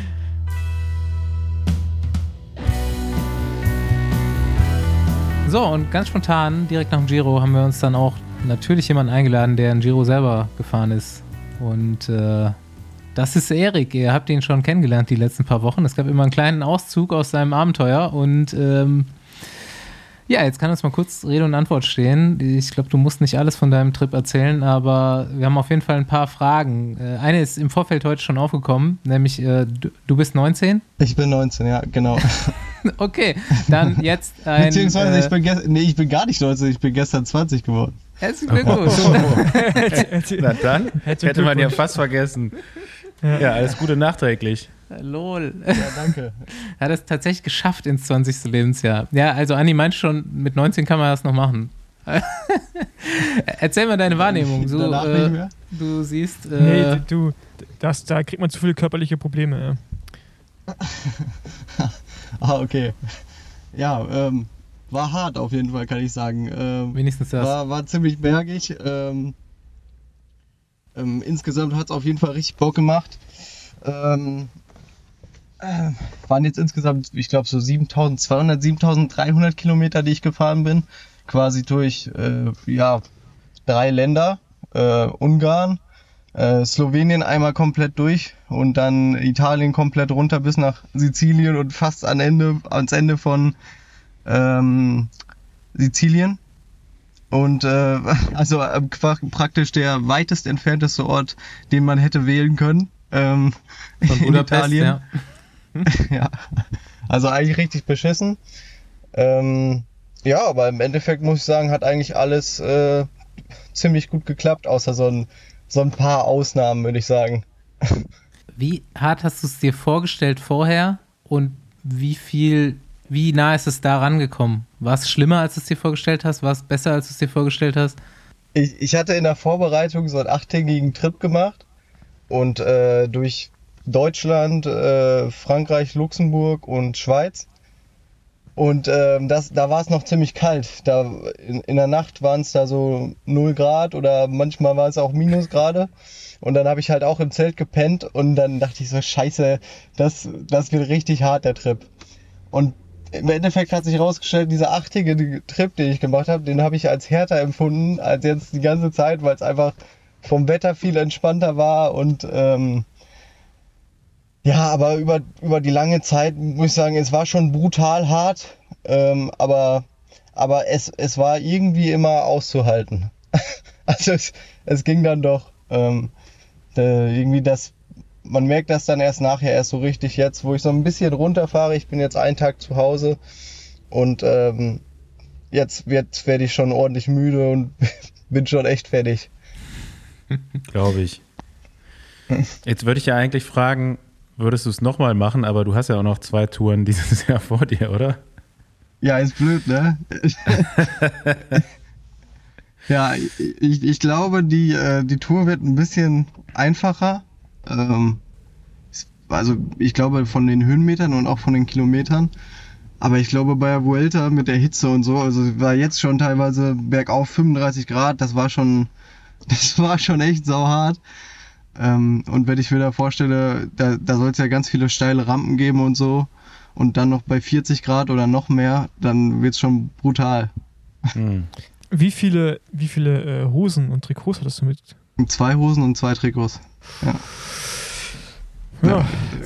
So, und ganz spontan, direkt nach dem Giro, haben wir uns dann auch natürlich jemanden eingeladen, der ein Giro selber gefahren ist. Und das ist Erik. Ihr habt ihn schon kennengelernt die letzten paar Wochen. Es gab immer einen kleinen Auszug aus seinem Abenteuer. Und Ja, jetzt kann uns mal kurz Rede und Antwort stehen. Ich glaube, du musst nicht alles von deinem Trip erzählen, aber wir haben auf jeden Fall ein paar Fragen. Eine ist im Vorfeld heute schon aufgekommen, nämlich du bist 19? Ich bin 19, ja, genau. Okay, dann jetzt ein... Beziehungsweise ich bin gar nicht 19, ich bin gestern 20 geworden. Herzlichen Glückwunsch. Na dann, hätte man ja fast vergessen. Ja, alles Gute nachträglich. Lol. Ja, danke. Hat es tatsächlich geschafft ins 20. Lebensjahr. Ja, also Andi meint schon, mit 19 kann man das noch machen. Erzähl mal deine Wahrnehmung. So, nicht mehr? Du siehst... Nee, da kriegt man zu viele körperliche Probleme. Okay. Ja, war hart auf jeden Fall, kann ich sagen. Wenigstens das. War ziemlich bergig. Insgesamt hat es auf jeden Fall richtig Bock gemacht. Waren jetzt insgesamt, ich glaube, so 7.200, 7.300 Kilometer, die ich gefahren bin. Quasi durch 3 Länder. Ungarn, Slowenien einmal komplett durch und dann Italien komplett runter bis nach Sizilien und fast ans Ende von Sizilien. Und also praktisch der weitest entfernteste Ort, den man hätte wählen können. Von Budapest, in Italien. Ja. Ja, also eigentlich richtig beschissen. Ja, aber im Endeffekt muss ich sagen, hat eigentlich alles ziemlich gut geklappt, außer so ein paar Ausnahmen, würde ich sagen. Wie hart hast du es dir vorgestellt vorher und wie nah ist es da rangekommen? War es schlimmer, als du es dir vorgestellt hast? War es besser, als du es dir vorgestellt hast? Ich hatte in der Vorbereitung so einen 8-tägigen Trip gemacht und durch Deutschland, Frankreich, Luxemburg und Schweiz. Und da war es noch ziemlich kalt. Da in der Nacht waren es da so 0 Grad oder manchmal war es auch Minusgrade. Und dann habe ich halt auch im Zelt gepennt und dann dachte ich so, scheiße, das wird richtig hart, der Trip. Und im Endeffekt hat sich herausgestellt, dieser 8-tägige Trip, den ich gemacht habe, den habe ich als härter empfunden als jetzt die ganze Zeit, weil es einfach vom Wetter viel entspannter war und ja, aber über die lange Zeit muss ich sagen, es war schon brutal hart, aber es war irgendwie immer auszuhalten. Also es ging dann doch. Irgendwie man merkt das dann erst so richtig jetzt, wo ich so ein bisschen runterfahre. Ich bin jetzt einen Tag zu Hause und jetzt werde ich schon ordentlich müde und bin schon echt fertig. Glaube ich. Jetzt würde ich ja eigentlich fragen, würdest du es nochmal machen, aber du hast ja auch noch 2 Touren dieses Jahr vor dir, oder? Ja, ist blöd, ne? Ja, ich glaube, die Tour wird ein bisschen einfacher. Also ich glaube von den Höhenmetern und auch von den Kilometern. Aber ich glaube bei der Vuelta mit der Hitze und so, also war jetzt schon teilweise bergauf 35 Grad, das war schon echt sauhart. Und wenn ich mir da vorstelle, da soll es ja ganz viele steile Rampen geben und so und dann noch bei 40 Grad oder noch mehr, dann wird es schon brutal. Wie viele Hosen und Trikots hattest du mit? 2 Hosen und 2 Trikots. Ja.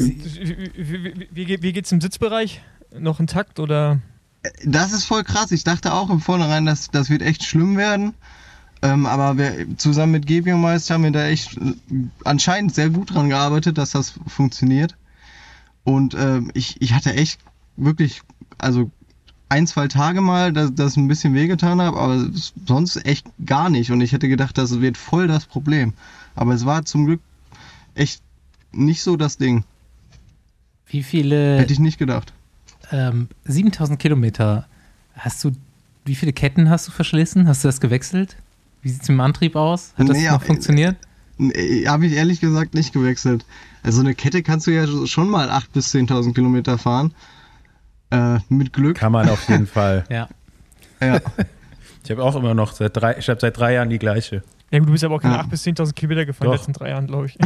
Wie geht's im Sitzbereich? Noch intakt oder? Das ist voll krass. Ich dachte auch im Vornherein, das wird echt schlimm werden. Aber zusammen mit Gebiomeister haben wir da echt anscheinend sehr gut dran gearbeitet, dass das funktioniert. Und ich hatte echt wirklich, also 1-2 Tage mal, dass das ein bisschen wehgetan habe, aber sonst echt gar nicht. Und ich hätte gedacht, das wird voll das Problem. Aber es war zum Glück echt nicht so das Ding. Wie viele? Hätte ich nicht gedacht. 7.000 Kilometer. Wie viele Ketten hast du verschlissen? Hast du das gewechselt? Wie sieht es mit dem Antrieb aus? Hat das noch funktioniert? Habe ich ehrlich gesagt nicht gewechselt. Also eine Kette kannst du ja schon mal 8.000 bis 10.000 Kilometer fahren. Mit Glück. Kann man auf jeden Fall. Ja. Ich habe auch immer noch seit 3 Jahren die gleiche. Ja gut, du bist aber auch keine 8.000 bis 10.000 Kilometer gefahren in den letzten 3 Jahren, glaube ich.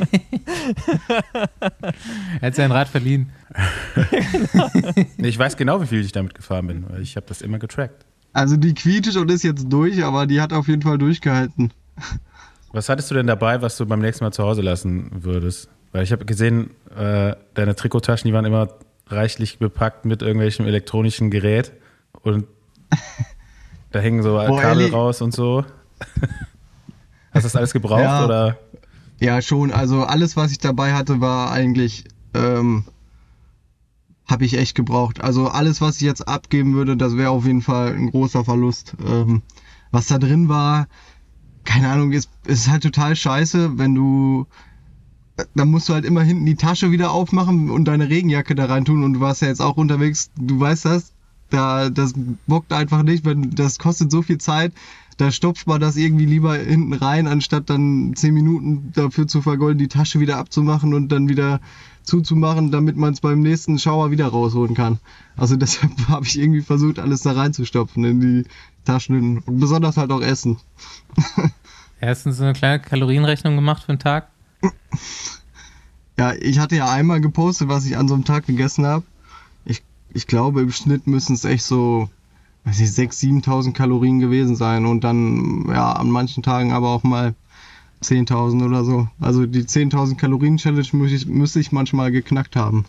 Er hat sein Rad verliehen. Ich weiß genau, wie viel ich damit gefahren bin, weil ich habe das immer getrackt. Also die quietscht und ist jetzt durch, aber die hat auf jeden Fall durchgehalten. Was hattest du denn dabei, was du beim nächsten Mal zu Hause lassen würdest? Weil ich habe gesehen, deine Trikottaschen, die waren immer reichlich bepackt mit irgendwelchem elektronischen Gerät und Da hängen so Kabel raus und so. Hast du das alles gebraucht, Ja. oder? Ja, schon. Also alles, was ich dabei hatte, war eigentlich, habe ich echt gebraucht. Also alles, was ich jetzt abgeben würde, das wäre auf jeden Fall ein großer Verlust. Was da drin war, keine Ahnung, ist halt total scheiße, dann musst du halt immer hinten die Tasche wieder aufmachen und deine Regenjacke da rein tun und du warst ja jetzt auch unterwegs, du weißt das, das bockt einfach nicht, das kostet so viel Zeit. Da stopft man das irgendwie lieber hinten rein, anstatt dann 10 Minuten dafür zu vergolden, die Tasche wieder abzumachen und dann wieder zuzumachen, damit man es beim nächsten Schauer wieder rausholen kann. Also deshalb habe ich irgendwie versucht, alles da reinzustopfen in die Taschen und besonders halt auch Essen. Erstens so eine kleine Kalorienrechnung gemacht für den Tag. Ja, ich hatte ja einmal gepostet, was ich an so einem Tag gegessen habe. Ich glaube, im Schnitt müssen es echt so, weiß ich, 6.000, 7.000 Kalorien gewesen sein und dann, ja, an manchen Tagen aber auch mal 10.000 oder so. Also die 10.000 Kalorien-Challenge müsste ich manchmal geknackt haben.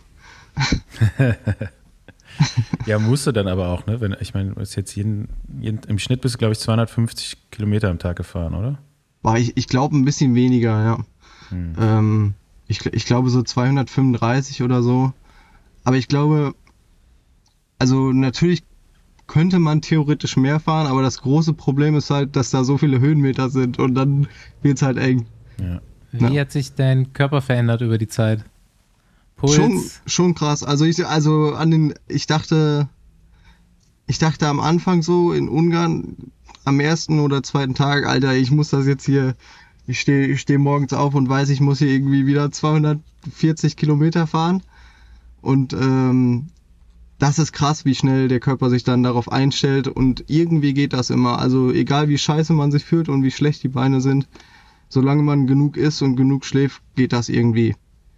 Ja, musst du dann aber auch, ne? Ich meine, ist jetzt im Schnitt bist du, glaube ich, 250 Kilometer am Tag gefahren, oder? War ich glaube ein bisschen weniger, ja. Ich glaube so 235 oder so. Aber ich glaube, also natürlich könnte man theoretisch mehr fahren, aber das große Problem ist halt, dass da so viele Höhenmeter sind und dann wird's halt eng. Ja. Wie hat sich dein Körper verändert über die Zeit? Puls? Schon krass. Also ich dachte am Anfang so in Ungarn am ersten oder zweiten Tag, Alter, ich muss das jetzt hier, ich stehe morgens auf und weiß, ich muss hier irgendwie wieder 240 Kilometer fahren und das ist krass, wie schnell der Körper sich dann darauf einstellt und irgendwie geht das immer. Also egal wie scheiße man sich fühlt und wie schlecht die Beine sind, solange man genug isst und genug schläft, geht das irgendwie.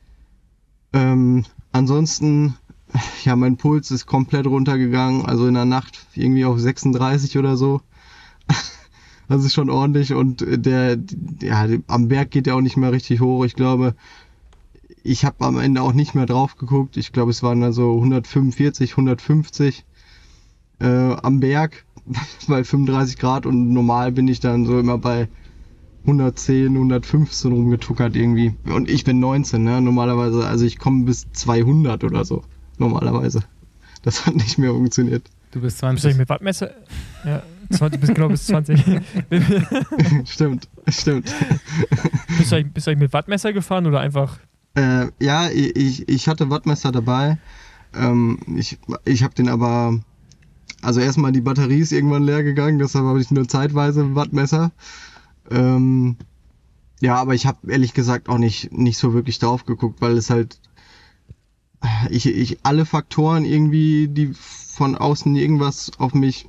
Ansonsten, ja, mein Puls ist komplett runtergegangen, also in der Nacht irgendwie auf 36 oder so. Das ist schon ordentlich und am Berg geht der auch nicht mehr richtig hoch. Ich glaube, ich habe am Ende auch nicht mehr drauf geguckt. Ich glaube, es waren also 145, 150 am Berg bei 35 Grad und normal bin ich dann so immer bei 110, 115 rumgetuckert irgendwie. Und ich bin 19, ne? Normalerweise, also ich komme bis 200 oder so. Normalerweise. Das hat nicht mehr funktioniert. Du bist Bist du 20. eigentlich mit Wattmesser? Ja, 20, bist genau bis 20. Stimmt. Bist du eigentlich mit Wattmesser gefahren oder einfach? Ja, ich hatte Wattmesser dabei. Ich habe den aber, also erstmal die Batterie ist irgendwann leer gegangen, deshalb habe ich nur zeitweise ein Wattmesser. Ja, aber ich habe ehrlich gesagt auch nicht so wirklich drauf geguckt, weil es halt ich alle Faktoren irgendwie, die von außen irgendwas auf mich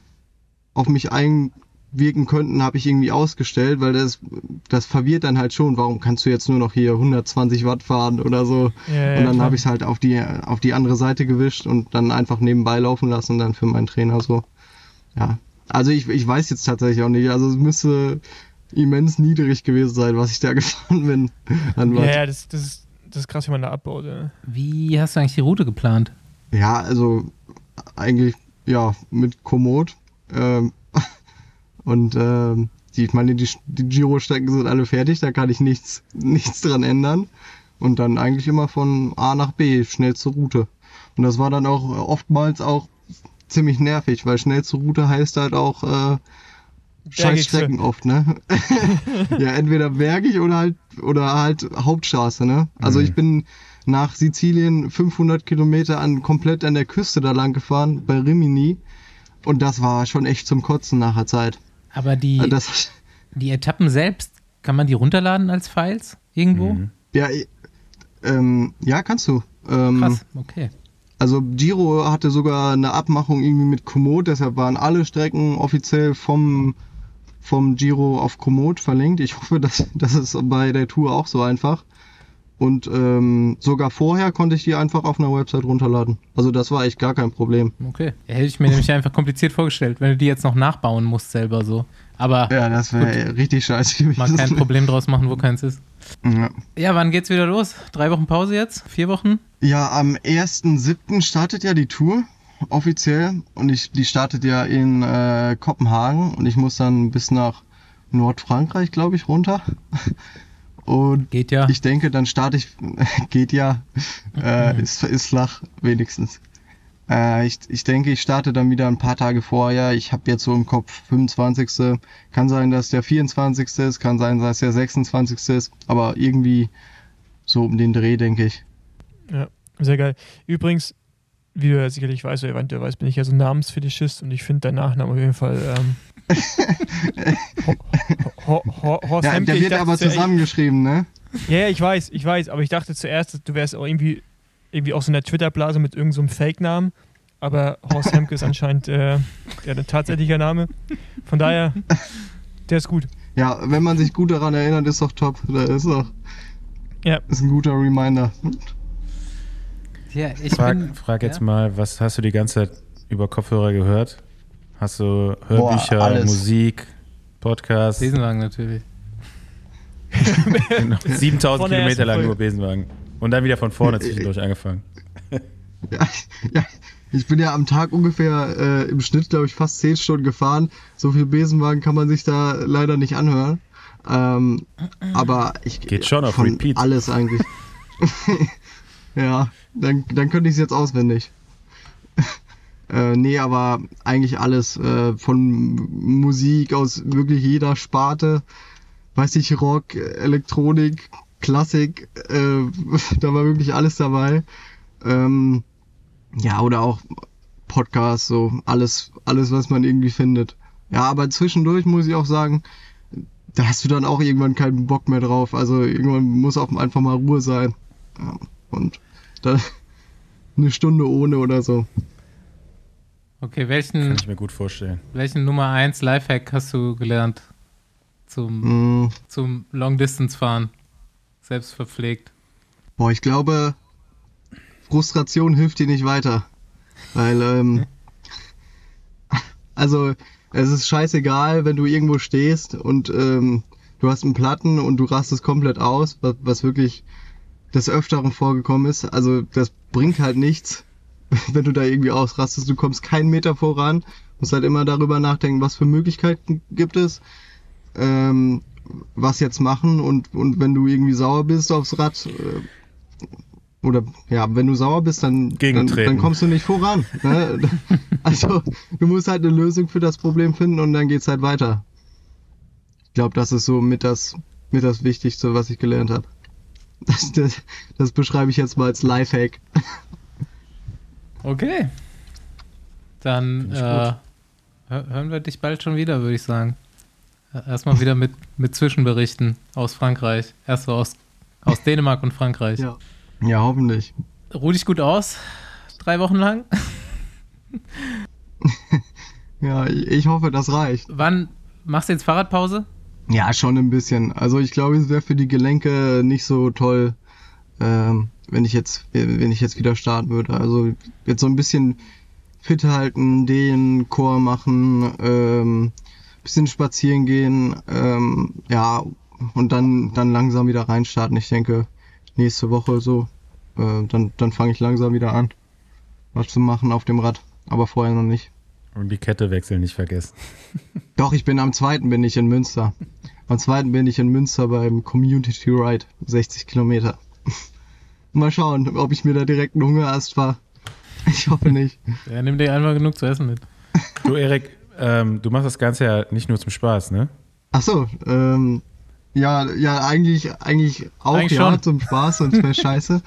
einwirken könnten, habe ich irgendwie ausgestellt, weil das verwirrt dann halt schon. Warum kannst du jetzt nur noch hier 120 Watt fahren oder so? Ja, und dann klar. habe ich es halt auf die andere Seite gewischt und dann einfach nebenbei laufen lassen dann für meinen Trainer so. Ja, also ich weiß jetzt tatsächlich auch nicht. Also es müsste immens niedrig gewesen sein, was ich da gefahren bin. Ja, das ist krass, wie man da abbaut. Ja. Wie hast du eigentlich die Route geplant? Ja, also eigentlich ja mit Komoot. Und ich meine, die Giro-Strecken sind alle fertig, da kann ich nichts dran ändern. Und dann eigentlich immer von A nach B, schnellste Route. Und das war dann auch oftmals auch ziemlich nervig, weil schnellste Route heißt halt auch scheiß Strecken oft, ne? Ja, entweder bergig oder halt Hauptstraße, ne? Also ich bin nach Sizilien 500 Kilometer komplett an der Küste da lang gefahren, bei Rimini. Und das war schon echt zum Kotzen nach der Zeit. Aber die Etappen selbst, kann man die runterladen als Files irgendwo? Ja, ja, kannst du. Krass, okay. Also Giro hatte sogar eine Abmachung irgendwie mit Komoot, deshalb waren alle Strecken offiziell vom Giro auf Komoot verlinkt. Ich hoffe, das ist bei der Tour auch so einfach. Und sogar vorher konnte ich die einfach auf einer Website runterladen. Also das war echt gar kein Problem. Okay. Ja, hätte ich mir nämlich einfach kompliziert vorgestellt, wenn du die jetzt noch nachbauen musst selber so. Aber ja, das wäre richtig scheiße gewesen. mal kein Problem draus machen, wo keins ist. Ja, wann geht's wieder los? 3 Wochen Pause jetzt? 4 Wochen? Ja, am 1.7. startet ja die Tour. offiziell. Und die startet ja in Kopenhagen und ich muss dann bis nach Nordfrankreich, glaube ich, runter. Und Geht ja. ich denke, dann starte ich, geht ja, ist flach wenigstens. Ich denke, ich starte dann wieder ein paar Tage vorher. Ich habe jetzt so im Kopf 25. Kann sein, dass der 24. ist, kann sein, dass der 26. ist, aber irgendwie so um den Dreh, denke ich. Ja, sehr geil. Übrigens, wie du ja sicherlich weißt, oder eventuell weißt, bin ich ja so ein Namensfetischist und ich finde deinen Nachnamen auf jeden Fall Horst Ja, Hemke, der wird aber zusammengeschrieben, ne? Ja, ich weiß, aber ich dachte zuerst, du wärst auch irgendwie aus so einer Twitter-Blase mit irgendeinem so Fake-Namen, aber Horst Hemke ist anscheinend ein tatsächlicher Name. Von daher, der ist gut. Ja, wenn man sich gut daran erinnert, ist doch top. Das ist ein guter Reminder. Ja, Frag jetzt mal, was hast du die ganze Zeit über Kopfhörer gehört? Hast du Hörbücher, alles. Musik, Podcasts? Besenwagen natürlich. Genau. 7000 Von der Kilometer ersten lang Folge. nur Besenwagen. Und dann wieder von vorne zwischendurch angefangen. Ja, ich bin ja am Tag ungefähr im Schnitt, glaube ich, fast 10 Stunden gefahren. So viel Besenwagen kann man sich da leider nicht anhören. Aber Geht schon auf von Repeat. alles eigentlich. Ja, dann könnte ich es jetzt auswendig. Nee, aber eigentlich alles. Von Musik aus wirklich jeder Sparte. Weiß ich, Rock, Elektronik, Klassik. Da war wirklich alles dabei. Ja, oder auch Podcasts, so alles, was man irgendwie findet. Ja, aber zwischendurch muss ich auch sagen, da hast du dann auch irgendwann keinen Bock mehr drauf. Also irgendwann muss auch einfach mal Ruhe sein. Ja, und dann eine Stunde ohne oder so. Okay, Kann ich mir gut vorstellen. welchen Nummer 1 Lifehack hast du gelernt zum Long-Distance-Fahren? Selbst verpflegt. Boah, ich glaube, Frustration hilft dir nicht weiter. Weil, also, es ist scheißegal, wenn du irgendwo stehst und du hast einen Platten und du rastest komplett aus, was wirklich des Öfteren vorgekommen ist. Also, das bringt halt nichts, wenn du da irgendwie ausrastest. Du kommst keinen Meter voran, musst halt immer darüber nachdenken, was für Möglichkeiten gibt es, was jetzt machen und wenn du irgendwie sauer bist aufs Rad, oder ja, wenn du sauer bist, dann kommst du nicht voran. Ne? Also du musst halt eine Lösung für das Problem finden und dann geht's halt weiter. Ich glaube, das ist so mit das Wichtigste, was ich gelernt habe. Das beschreibe ich jetzt mal als Lifehack. Okay. Dann hören wir dich bald schon wieder, würde ich sagen. Erstmal wieder mit Zwischenberichten aus Frankreich. Erst so aus Dänemark und Frankreich. Ja, hoffentlich. Ruh dich gut aus. 3 Wochen lang. Ja, ich hoffe, das reicht. Wann machst du jetzt Fahrradpause? Ja, schon ein bisschen. Also ich glaube, es wäre für die Gelenke nicht so toll, wenn ich jetzt wieder starten würde. Also jetzt so ein bisschen fit halten, den Core machen, bisschen spazieren gehen, ja, und dann langsam wieder reinstarten. Ich denke, nächste Woche so, dann fange ich langsam wieder an, was zu machen auf dem Rad, aber vorher noch nicht. Und die Kette wechseln nicht vergessen. Doch, am 2. bin ich in Münster. Am 2. bin ich in Münster beim Community Ride, 60 Kilometer. Mal schauen, ob ich mir da direkt einen Hungerast fahre. Ich hoffe nicht. Ja, nimm dir einfach genug zu essen mit. Du, Erik, du machst das Ganze ja nicht nur zum Spaß, ne? Ach so, ja, eigentlich auch, Eigentlich ja, schon. zum Spaß, sonst wäre scheiße.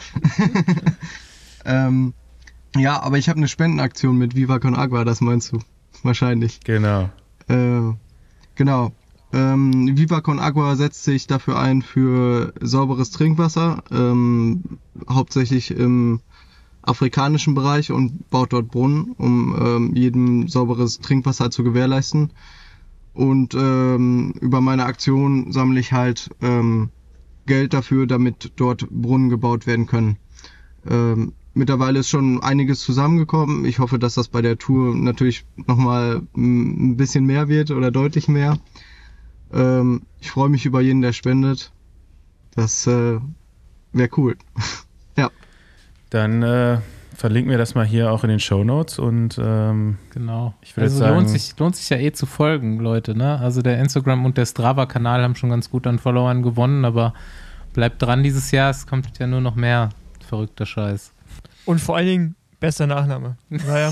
Ja, aber ich habe eine Spendenaktion mit Viva Con Agua, das meinst du wahrscheinlich. Genau. Genau. Viva Con Agua setzt sich dafür ein für sauberes Trinkwasser, hauptsächlich im afrikanischen Bereich, und baut dort Brunnen, um jedem sauberes Trinkwasser zu gewährleisten. Und über meine Aktion sammle ich halt Geld dafür, damit dort Brunnen gebaut werden können. Mittlerweile ist schon einiges zusammengekommen. Ich hoffe, dass das bei der Tour natürlich nochmal ein bisschen mehr wird oder deutlich mehr. Ich freue mich über jeden, der spendet. Das wäre cool. Ja. Dann verlinken wir das mal hier auch in den Shownotes und genau. Ich würde also sagen, lohnt sich ja zu folgen, Leute, ne? Also der Instagram und der Strava-Kanal haben schon ganz gut an Followern gewonnen, aber bleibt dran dieses Jahr, es kommt ja nur noch mehr verrückter Scheiß. Und vor allen Dingen bester Nachname. Naja.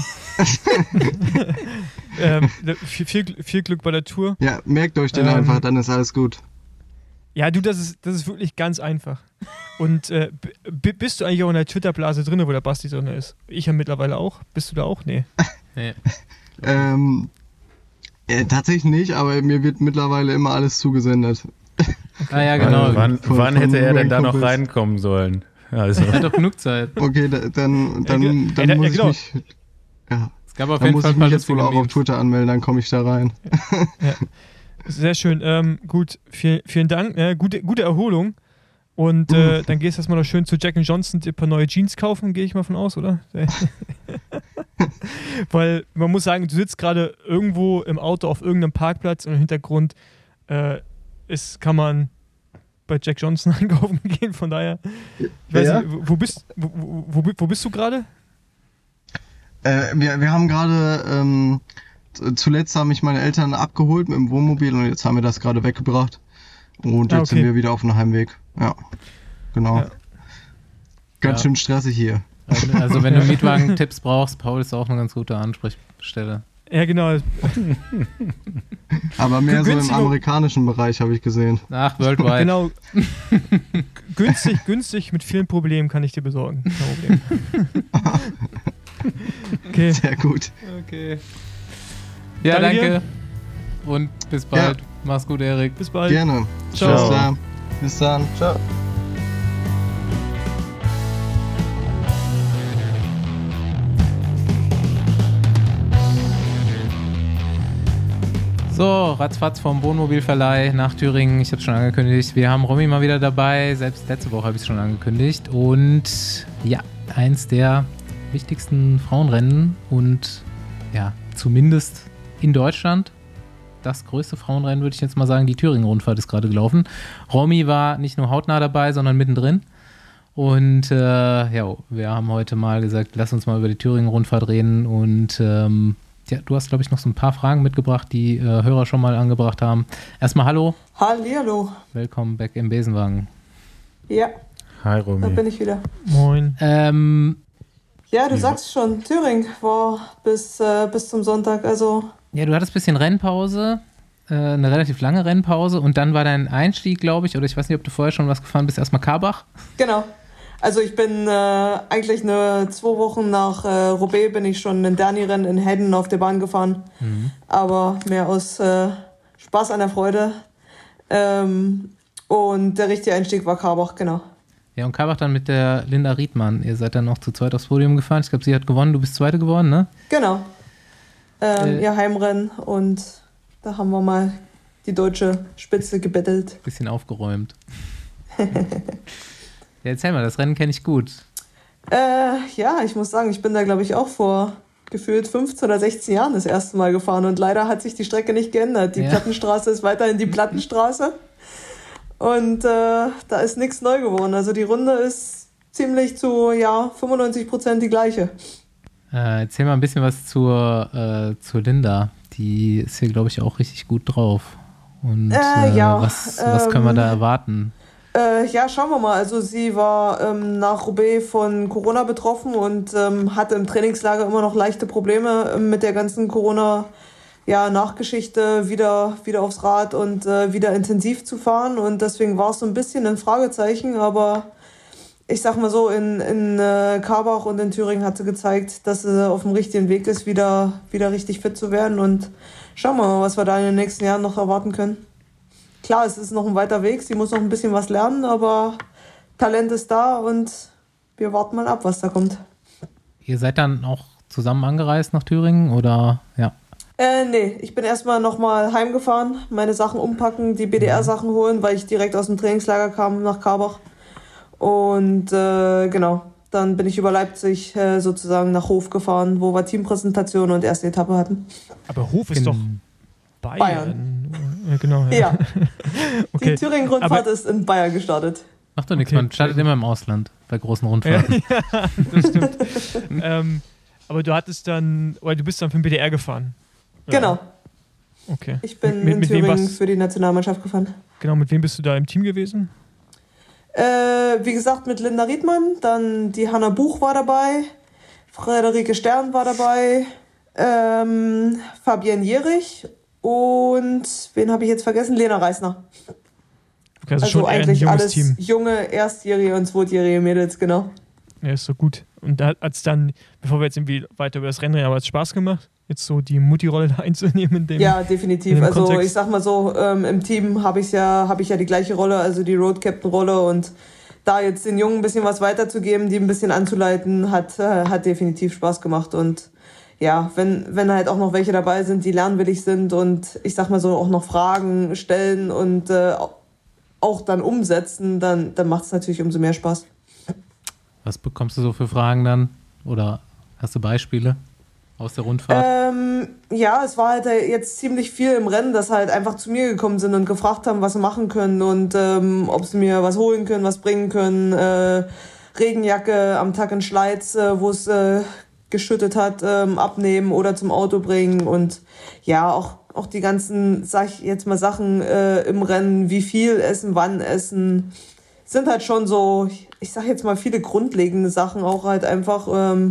Viel Glück bei der Tour. Ja, merkt euch den einfach, dann ist alles gut. Ja, du, das ist wirklich ganz einfach. Und bist du eigentlich auch in der Twitter-Blase drin, wo der Basti drin ist? Ich ja mittlerweile auch. Bist du da auch? Nee. Tatsächlich nicht, aber mir wird mittlerweile immer alles zugesendet. Okay. Ah ja, genau. Wann hätte er denn da noch reinkommen sollen? Also. Er hat doch genug Zeit. Okay, dann muss ich mich... Ja. Es gab auf dann jeden muss Fall ich mich jetzt wohl auch auf Twitter anmelden, dann komme ich da rein. Ja. Sehr schön. Gut, vielen Dank. Gute Erholung. Und dann gehst du erstmal noch schön zu Jack & Johnson dir ein paar neue Jeans kaufen, gehe ich mal von aus, oder? Weil man muss sagen, du sitzt gerade irgendwo im Auto auf irgendeinem Parkplatz und im Hintergrund kann man bei Jack Johnson einkaufen gehen, von daher. Ich weiß nicht, wo bist du gerade? Wir haben gerade, zuletzt haben mich meine Eltern abgeholt mit dem Wohnmobil und jetzt haben wir das gerade weggebracht. Und jetzt sind wir wieder auf dem Heimweg. Ja, genau. Ja. Ganz schön stressig hier. Also wenn du Mietwagen-Tipps brauchst, Paul ist auch eine ganz gute Ansprechstelle. Ja, genau. Aber mehr so im amerikanischen Bereich, habe ich gesehen. Ach, worldwide. Genau. günstig, mit vielen Problemen kann ich dir besorgen. Kein Problem. Okay. Sehr gut. Okay. Ja, danke. Und bis bald. Ja. Mach's gut, Erik. Bis bald. Gerne. Ciao. Bis dann. Ciao. So, ratzfatz vom Wohnmobilverleih nach Thüringen. Ich habe es schon angekündigt. Wir haben Romy mal wieder dabei. Selbst letzte Woche habe ich es schon angekündigt. Und ja, eins der wichtigsten Frauenrennen und ja, zumindest in Deutschland. Das größte Frauenrennen, würde ich jetzt mal sagen. Die Thüringen-Rundfahrt ist gerade gelaufen. Romy war nicht nur hautnah dabei, sondern mittendrin. Und wir haben heute mal gesagt, lass uns mal über die Thüringen-Rundfahrt reden. Und ja, du hast, glaube ich, noch so ein paar Fragen mitgebracht, die Hörer schon mal angebracht haben. Erstmal hallo. Hallihallo. Willkommen back im Besenwagen. Ja. Hi, Romy. Da bin ich wieder. Moin. Ja, du sagst schon, Thüringen war bis zum Sonntag, also... Ja, du hattest ein bisschen Rennpause, eine relativ lange Rennpause und dann war dein Einstieg, glaube ich, oder ich weiß nicht, ob du vorher schon was gefahren bist, erstmal Karbach. Genau. Also ich bin eigentlich 2 Wochen nach Roubaix bin ich schon ein Dernier-Rennen in Hedden auf der Bahn gefahren. Mhm. Aber mehr aus Spaß an der Freude. Und der richtige Einstieg war Karbach, genau. Ja, und Karbach dann mit der Linda Riedmann. Ihr seid dann noch zu zweit aufs Podium gefahren. Ich glaube, sie hat gewonnen, du bist Zweite geworden, ne? Genau. Ihr Heimrennen und da haben wir mal die deutsche Spitze gebettelt. Bisschen aufgeräumt. Ja, erzähl mal, das Rennen kenne ich gut. Ja, ich muss sagen, ich bin da, glaube ich, auch vor gefühlt 15 oder 16 Jahren das erste Mal gefahren und leider hat sich die Strecke nicht geändert. Die Plattenstraße ist weiterhin die Plattenstraße und da ist nichts neu geworden. Also die Runde ist ziemlich zu 95% die gleiche. Erzähl mal ein bisschen was zur Linda. Die ist hier, glaube ich, auch richtig gut drauf. Und was können wir da erwarten? Ja, schauen wir mal. Also sie war nach Roubaix von Corona betroffen und hatte im Trainingslager immer noch leichte Probleme mit der ganzen Corona-Nachgeschichte, wieder aufs Rad und wieder intensiv zu fahren. Und deswegen war es so ein bisschen ein Fragezeichen, aber ich sag mal so, in Karbach und in Thüringen hat sie gezeigt, dass sie auf dem richtigen Weg ist, wieder richtig fit zu werden. Und schauen wir mal, was wir da in den nächsten Jahren noch erwarten können. Klar, es ist noch ein weiter Weg, sie muss noch ein bisschen was lernen, aber Talent ist da und wir warten mal ab, was da kommt. Ihr seid dann auch zusammen angereist nach Thüringen, oder? Ja. Nee, ich bin erstmal nochmal heimgefahren, meine Sachen umpacken, die BDR-Sachen holen, weil ich direkt aus dem Trainingslager kam nach Karbach. Und genau, dann bin ich über Leipzig sozusagen nach Hof gefahren, wo wir Teampräsentation und erste Etappe hatten. Aber Hof ist doch Bayern. Genau. Ja. Okay. Die Thüringen-Rundfahrt ist in Bayern gestartet. Macht doch nichts, man startet immer im Ausland bei großen Rundfahrten. Ja, das stimmt. Aber du bist dann für den BDR gefahren. Genau. Okay. Ich bin in Thüringen für die Nationalmannschaft gefahren. Genau, mit wem bist du da im Team gewesen? Wie gesagt, mit Linda Riedmann, dann die Hanna Buch war dabei, Friederike Stern war dabei, Fabienne Jerich und wen habe ich jetzt vergessen? Lena Reisner. Okay, also schon eigentlich alles Team. Junge, erstjährige und zweitjährige Mädels, genau. Ja, ist so gut. Und da hat es dann, bevor wir jetzt irgendwie weiter über das Rennen reden, aber hat es Spaß gemacht, jetzt so die Mutti-Rolle da einzunehmen? Ja, definitiv. Also Kontext. Ich sag mal so, im Team habe ich ja die gleiche Rolle, also die Road Captain-Rolle, und da jetzt den Jungen ein bisschen was weiterzugeben, die ein bisschen anzuleiten, hat definitiv Spaß gemacht. Und ja, wenn halt auch noch welche dabei sind, die lernwillig sind und ich sag mal so auch noch Fragen stellen und auch dann umsetzen, dann macht es natürlich umso mehr Spaß. Was bekommst du so für Fragen dann? Oder hast du Beispiele aus der Rundfahrt? Ja, es war halt jetzt ziemlich viel im Rennen, dass halt einfach zu mir gekommen sind und gefragt haben, was sie machen können und ob sie mir was holen können, was bringen können. Regenjacke am Tag in Schleiz, wo es geschüttet hat, abnehmen oder zum Auto bringen. Und ja, auch die ganzen, sag ich jetzt mal, Sachen im Rennen, wie viel essen, wann essen, sind halt schon so, ich sag jetzt mal, viele grundlegende Sachen auch halt einfach,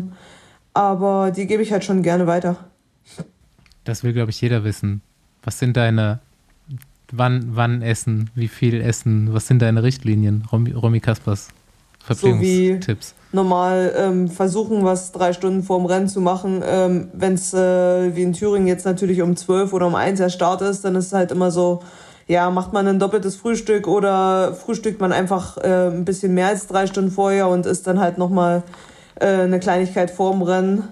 aber die gebe ich halt schon gerne weiter. Das will, glaube ich, jeder wissen. Was sind deine, wann essen, wie viel essen, was sind deine Richtlinien, Romy Kaspers Verpflegungstipps? So normal versuchen, was 3 Stunden vorm Rennen zu machen. Wenn es wie in Thüringen jetzt natürlich um 12 oder um 1 der Start ist, dann ist es halt immer so, ja, macht man ein doppeltes Frühstück oder frühstückt man einfach ein bisschen mehr als 3 Stunden vorher und isst dann halt nochmal eine Kleinigkeit vorm Rennen.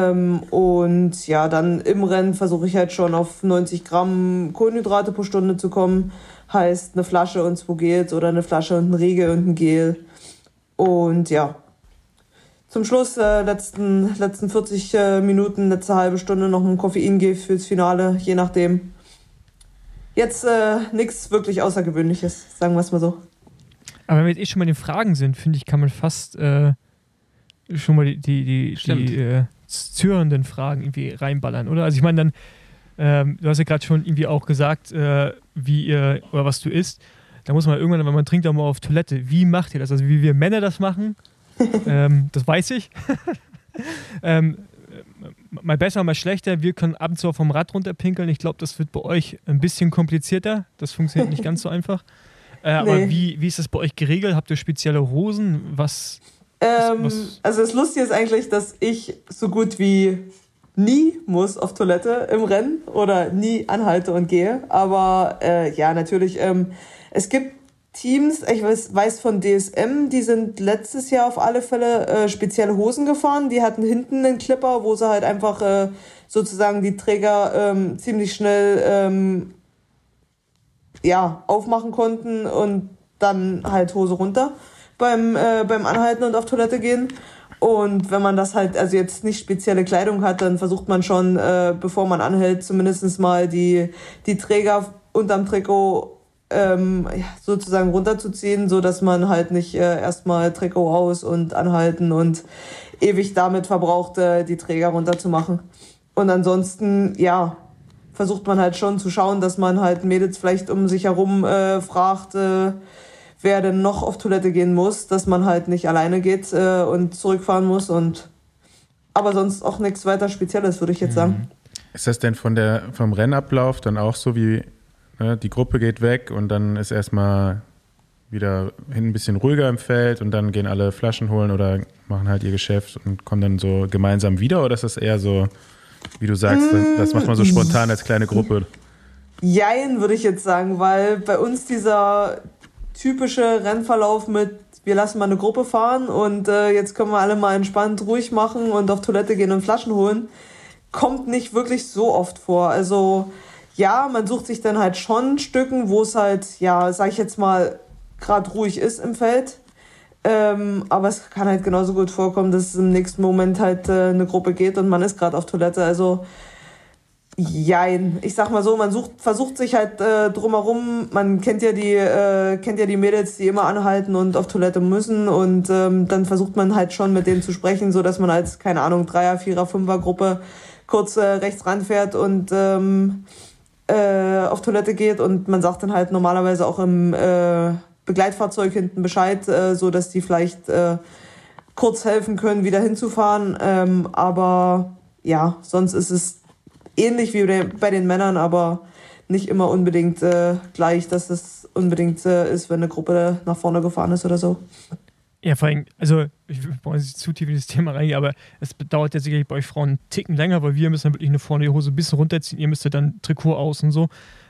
Und ja, dann im Rennen versuche ich halt schon auf 90 Gramm Kohlenhydrate pro Stunde zu kommen. Heißt eine Flasche und 2 Gels oder eine Flasche und ein Riegel und ein Gel. Und ja, zum Schluss letzten 40 Minuten, letzte halbe Stunde noch ein Koffeingel fürs Finale, je nachdem. Jetzt nichts wirklich Außergewöhnliches, sagen wir es mal so. Aber wenn wir jetzt schon mal in den Fragen sind, finde ich, kann man fast schon mal die zürenden Fragen irgendwie reinballern, oder? Also ich meine dann, du hast ja gerade schon irgendwie auch gesagt, wie ihr oder was du isst. Da muss man irgendwann, wenn man trinkt, auch mal auf Toilette. Wie macht ihr das? Also wie wir Männer das machen, das weiß ich. Mal besser, mal schlechter. Wir können ab und zu vom Rad runterpinkeln. Ich glaube, das wird bei euch ein bisschen komplizierter. Das funktioniert nicht ganz so einfach. Aber wie ist das bei euch geregelt? Habt ihr spezielle Hosen? Was? Also das Lustige ist eigentlich, dass ich so gut wie nie muss auf Toilette im Rennen oder nie anhalte und gehe. Aber ja, natürlich, es gibt Teams, ich weiß von DSM, die sind letztes Jahr auf alle Fälle spezielle Hosen gefahren. Die hatten hinten einen Clipper, wo sie halt einfach sozusagen die Träger ziemlich schnell aufmachen konnten und dann halt Hose runter beim Anhalten und auf Toilette gehen. Und wenn man das halt, also jetzt nicht spezielle Kleidung hat, dann versucht man schon, bevor man anhält, zumindest mal die Träger unterm Trikot sozusagen runterzuziehen, so dass man halt nicht erstmal Trikot aus und anhalten und ewig damit verbraucht, die Träger runterzumachen. Und ansonsten, ja, versucht man halt schon zu schauen, dass man halt Mädels vielleicht um sich herum fragt, wer denn noch auf Toilette gehen muss, dass man halt nicht alleine geht und zurückfahren muss. Aber sonst auch nichts weiter Spezielles, würde ich jetzt sagen. Ist das denn vom Rennablauf dann auch so wie, die Gruppe geht weg und dann ist erstmal wieder ein bisschen ruhiger im Feld und dann gehen alle Flaschen holen oder machen halt ihr Geschäft und kommen dann so gemeinsam wieder? Oder ist das eher so, wie du sagst, das macht man so spontan als kleine Gruppe? Jein, würde ich jetzt sagen, weil bei uns dieser typische Rennverlauf mit wir lassen mal eine Gruppe fahren und jetzt können wir alle mal entspannt ruhig machen und auf Toilette gehen und Flaschen holen, kommt nicht wirklich so oft vor. Also ja, man sucht sich dann halt schon Stücken, wo es halt, ja, sag ich jetzt mal, gerade ruhig ist im Feld. Aber es kann halt genauso gut vorkommen, dass es im nächsten Moment halt eine Gruppe geht und man ist gerade auf Toilette. Also Jein. Ich sag mal so, man versucht sich halt drumherum, man kennt ja die Mädels, die immer anhalten und auf Toilette müssen und dann versucht man halt schon mit denen zu sprechen, so dass man als, keine Ahnung, 3er, 4er, 5er Gruppe kurz rechts ranfährt und auf Toilette geht und man sagt dann halt normalerweise auch im Begleitfahrzeug hinten Bescheid, so dass die vielleicht kurz helfen können, wieder hinzufahren, aber ja, sonst ist es ähnlich wie bei den Männern, aber nicht immer unbedingt gleich, dass es unbedingt ist, wenn eine Gruppe nach vorne gefahren ist oder so. Ja, vor allem, also ich brauche nicht zu tief in das Thema reingehen, aber es dauert ja sicherlich bei euch Frauen einen Ticken länger, weil wir müssen dann wirklich eine vorne die Hose ein bisschen runterziehen, ihr müsst ja dann Trikot aus und so.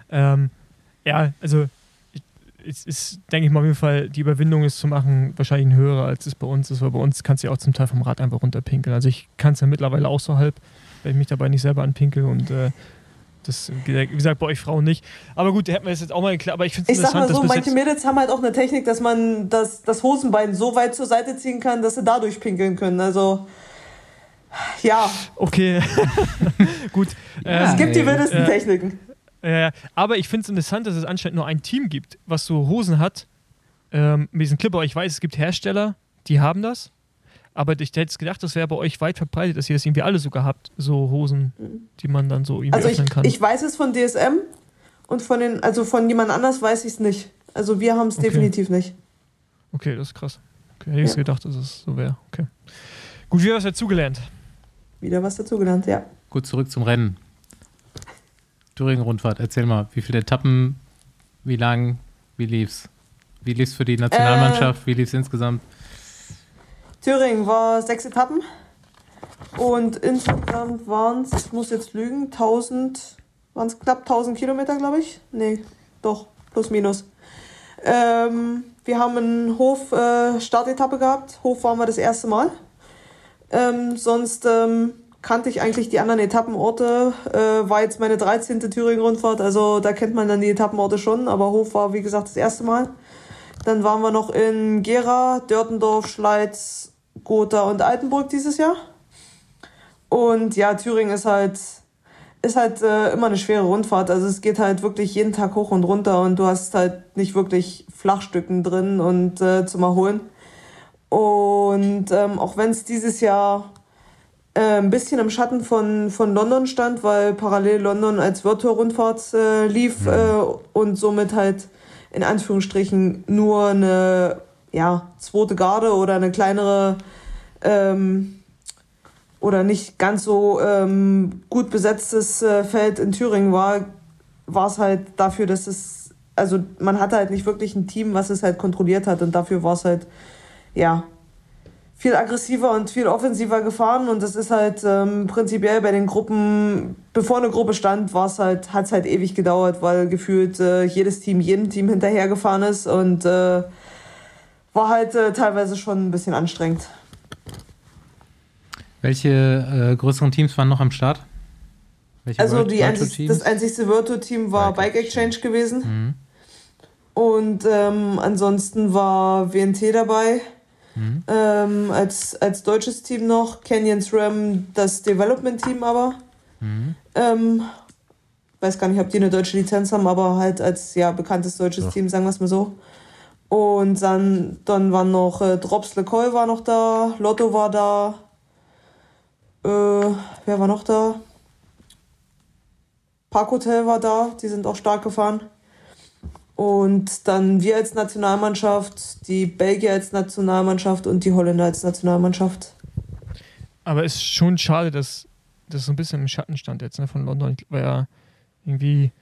Ja, also es ist, denke ich mal, auf jeden Fall, die Überwindung ist zu machen wahrscheinlich ein höherer, als es bei uns ist, weil bei uns kannst du ja auch zum Teil vom Rad einfach runterpinkeln. Also ich kann es ja mittlerweile auch so halb, weil ich mich dabei nicht selber anpinkel und das, wie gesagt, bei euch Frauen nicht. Aber gut, da hätten wir jetzt auch mal geklärt. Aber ich finde es interessant, dass manche Mädels haben halt auch eine Technik, dass man das Hosenbein so weit zur Seite ziehen kann, dass sie dadurch pinkeln können. Also, ja. Okay, gut. Es gibt die wildesten Techniken. Aber ich finde es interessant, dass es anscheinend nur ein Team gibt, was so Hosen hat. Mit diesen Clipper. Ich weiß, es gibt Hersteller, die haben das. Aber ich hätte jetzt gedacht, das wäre bei euch weit verbreitet, dass ihr das irgendwie alle sogar habt, so Hosen, die man dann so irgendwie öffnen kann. Ich weiß es von DSM und von jemand anders weiß ich es nicht. Also wir haben es definitiv nicht. Okay, das ist krass. Okay, hätte ich gedacht, dass es so wäre. Okay. Gut, wieder was dazugelernt. Ja. Gut, zurück zum Rennen. Thüringen-Rundfahrt, erzähl mal, wie viele Etappen, wie lang, wie lief's? Wie lief's für die Nationalmannschaft, wie lief's insgesamt? Thüringen war 6 Etappen und insgesamt waren es, ich muss jetzt lügen, waren es knapp 1000 Kilometer, glaube ich. Nee, doch, plus minus. Wir haben eine Hof-Startetappe gehabt. Hof waren wir das erste Mal. Sonst kannte ich eigentlich die anderen Etappenorte. War jetzt meine 13. Thüringen-Rundfahrt, also da kennt man dann die Etappenorte schon, aber Hof war, wie gesagt, das erste Mal. Dann waren wir noch in Gera, Dörtendorf, Schleiz, Gotha und Altenburg dieses Jahr. Und ja, Thüringen ist halt immer eine schwere Rundfahrt. Also es geht halt wirklich jeden Tag hoch und runter und du hast halt nicht wirklich Flachstücken drin und zum Erholen. Und auch wenn es dieses Jahr ein bisschen im Schatten von London stand, weil parallel London als World Tour Rundfahrt lief und somit halt in Anführungsstrichen nur eine zweite Garde oder eine kleinere oder nicht ganz so gut besetztes Feld in Thüringen war es halt dafür, dass man hatte halt nicht wirklich ein Team, was es halt kontrolliert hat und dafür war es halt, viel aggressiver und viel offensiver gefahren und das ist halt prinzipiell bei den Gruppen, bevor eine Gruppe stand, hat es halt ewig gedauert, weil gefühlt jedes Team jedem Team hinterhergefahren ist und war halt teilweise schon ein bisschen anstrengend. Welche größeren Teams waren noch am Start? Das einzigste World Tour Team war Bike Exchange gewesen. Mhm. Und ansonsten war WNT dabei. Als deutsches Team noch. Canyon SRAM, das Development Team aber. Weiß gar nicht, ob die eine deutsche Lizenz haben, aber halt als bekanntes deutsches Team, sagen wir es mal so. Und dann waren noch Drops Le Col war noch da, Lotto war da. Wer war noch da? Parkhotel war da, die sind auch stark gefahren. Und dann wir als Nationalmannschaft, die Belgier als Nationalmannschaft und die Holländer als Nationalmannschaft. Aber es ist schon schade, dass das so ein bisschen im Schatten stand jetzt von London. War ja irgendwie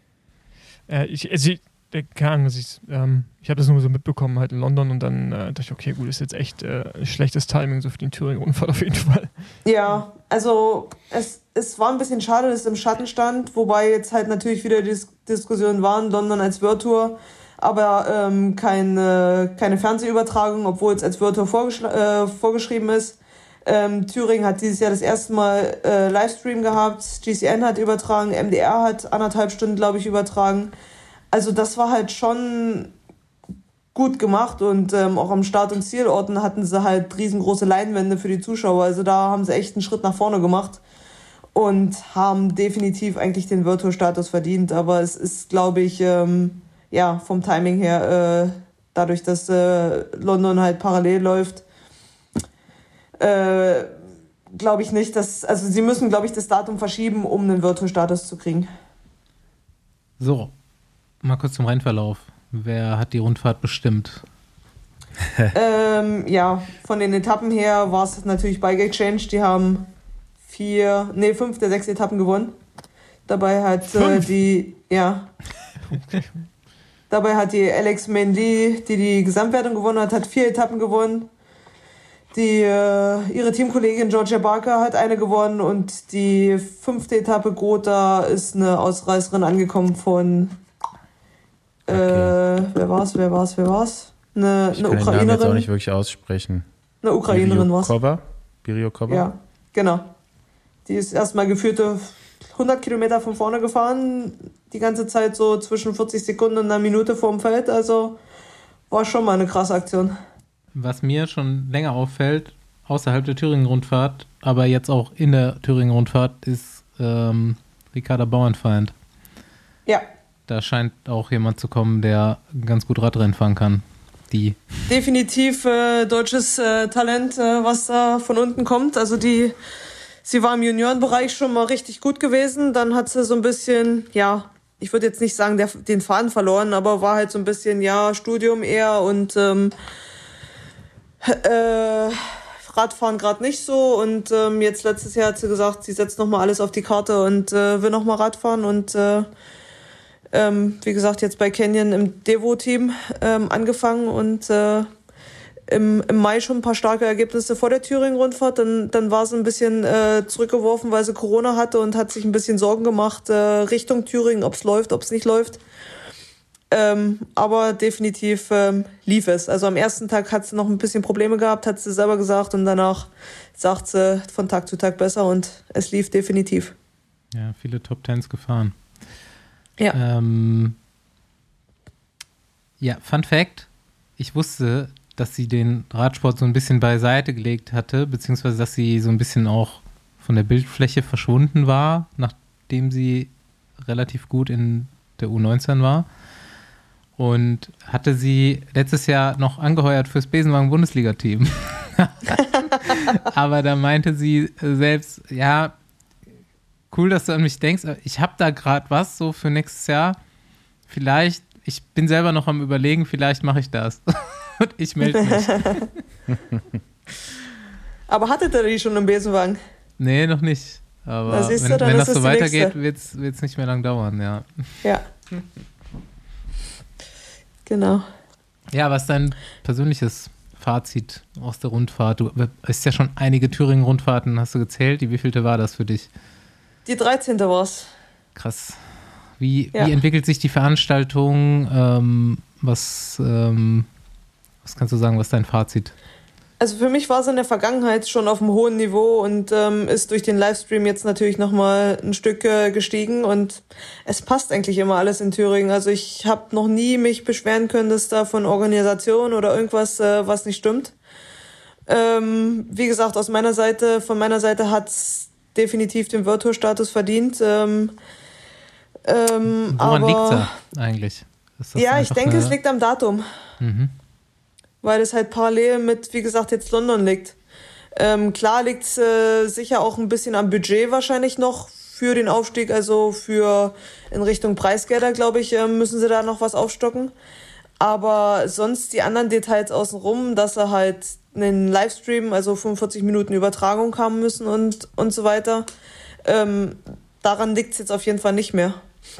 keine Ahnung, ich habe das nur so mitbekommen halt in London und dann dachte ich, okay, gut, ist jetzt echt schlechtes Timing so für den Thüringen-Rundfahrt auf jeden Fall. Ja, also es war ein bisschen schade, dass es im Schatten stand, wobei jetzt halt natürlich wieder Diskussionen waren, London als World Tour, aber keine Fernsehübertragung, obwohl es als World Tour vorgeschrieben ist. Thüringen hat dieses Jahr das erste Mal Livestream gehabt, GCN hat übertragen, MDR hat 1,5 Stunden, glaube ich, übertragen. Also das war halt schon gut gemacht und auch am Start- und Zielorten hatten sie halt riesengroße Leinwände für die Zuschauer. Also da haben sie echt einen Schritt nach vorne gemacht. und haben definitiv eigentlich den World Tour Status verdient. Aber es ist, glaube ich, vom Timing her, dadurch, dass London halt parallel läuft, glaube ich nicht, sie müssen, glaube ich, das Datum verschieben, um einen World Tour Status zu kriegen. So, mal kurz zum Rennverlauf. Wer hat die Rundfahrt bestimmt? Von den Etappen her war es natürlich Bike Exchange. Die haben 5 der 6 Etappen gewonnen. Dabei hat Dabei hat die Alex Mendy, die Gesamtwertung gewonnen hat 4 Etappen gewonnen. Ihre Teamkollegin Georgia Barker hat eine gewonnen und die 5. Etappe Grota ist eine Ausreißerin angekommen von wer war's? Eine ich kann Ukrainerin. Den Namen jetzt auch nicht wirklich aussprechen. Eine Ukrainerin war's. Biriokova? Ja, genau. Die ist erstmal geführte 100 Kilometer von vorne gefahren, die ganze Zeit so zwischen 40 Sekunden und einer Minute vorm Feld, also war schon mal eine krasse Aktion. Was mir schon länger auffällt, außerhalb der Thüringen-Rundfahrt, aber jetzt auch in der Thüringen-Rundfahrt, ist Ricarda Bauernfeind. Ja. Da scheint auch jemand zu kommen, der ganz gut Radrennen fahren kann. Definitiv deutsches Talent, was da von unten kommt. Also sie war im Juniorenbereich schon mal richtig gut gewesen. Dann hat sie so ein bisschen, ich würde jetzt nicht sagen, den Faden verloren, aber war halt so ein bisschen, Studium eher und Radfahren gerade nicht so. Und jetzt letztes Jahr hat sie gesagt, sie setzt nochmal alles auf die Karte und will nochmal Radfahren. Und wie gesagt, jetzt bei Canyon im Devo-Team angefangen und im Mai schon ein paar starke Ergebnisse vor der Thüringen-Rundfahrt. Dann war sie ein bisschen zurückgeworfen, weil sie Corona hatte und hat sich ein bisschen Sorgen gemacht Richtung Thüringen, ob es läuft, ob es nicht läuft. Aber definitiv lief es. Also am ersten Tag hat sie noch ein bisschen Probleme gehabt, hat sie selber gesagt, und danach sagt sie von Tag zu Tag besser und es lief definitiv. Ja, viele Top-Tens gefahren. Ja. Fun Fact, ich wusste, dass sie den Radsport so ein bisschen beiseite gelegt hatte, beziehungsweise dass sie so ein bisschen auch von der Bildfläche verschwunden war, nachdem sie relativ gut in der U19 war. Und hatte sie letztes Jahr noch angeheuert fürs Besenwagen-Bundesliga-Team. Aber da meinte sie selbst, cool, dass du an mich denkst, ich habe da gerade was so für nächstes Jahr. Vielleicht, ich bin selber noch am Überlegen, vielleicht mache ich das. Und ich melde mich. Aber hattet ihr die schon im Besenwagen? Nee, noch nicht. Aber wenn das so weitergeht, wird es nicht mehr lang dauern, ja. Ja. Genau. Ja, was ist dein persönliches Fazit aus der Rundfahrt? Du hast ja schon einige Thüringen-Rundfahrten, hast du gezählt. Die wievielte war das für dich? Die 13. war's. Krass. Wie entwickelt sich die Veranstaltung? Was kannst du sagen, was ist dein Fazit? Also für mich war es in der Vergangenheit schon auf einem hohen Niveau und ist durch den Livestream jetzt natürlich nochmal ein Stück gestiegen und es passt eigentlich immer alles in Thüringen. Also ich habe noch nie mich beschweren können, dass da von Organisation oder irgendwas was nicht stimmt. Wie gesagt, von meiner Seite hat es definitiv den World Tour Status verdient. Woran liegt es eigentlich? Ich denke, es liegt am Datum. Mhm. Weil es halt parallel mit, wie gesagt, jetzt London liegt. Klar liegt es sicher auch ein bisschen am Budget wahrscheinlich noch für den Aufstieg, also in Richtung Preisgelder, glaube ich, müssen sie da noch was aufstocken. Aber sonst die anderen Details außenrum, dass sie halt einen Livestream, also 45 Minuten Übertragung haben müssen und so weiter, daran liegt es jetzt auf jeden Fall nicht mehr.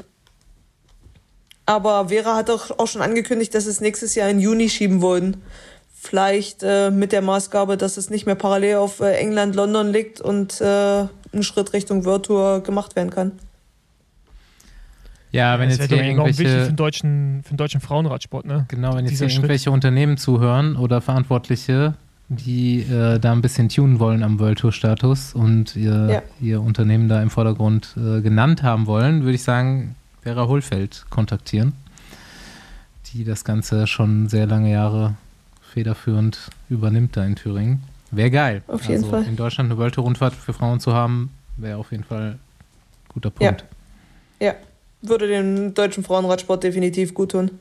Aber Vera hat auch schon angekündigt, dass es nächstes Jahr in Juni schieben wollen. Vielleicht mit der Maßgabe, dass es nicht mehr parallel auf England, London liegt und ein Schritt Richtung World Tour gemacht werden kann. Ja, wenn das jetzt wäre hier enorm wichtig für irgendwelche... den deutschen Frauenradsport, ne? Genau, wenn jetzt Dieser hier irgendwelche Unternehmen zuhören oder Verantwortliche, die da ein bisschen tunen wollen am World Tour Status und ihr Unternehmen da im Vordergrund genannt haben wollen, würde ich sagen, Vera Hohlfeld kontaktieren, die das Ganze schon sehr lange Jahre federführend übernimmt da in Thüringen. Wäre geil. Auf jeden Fall. In Deutschland eine World Tour Rundfahrt für Frauen zu haben, wäre auf jeden Fall ein guter Punkt. Ja, würde dem deutschen Frauenradsport definitiv gut tun.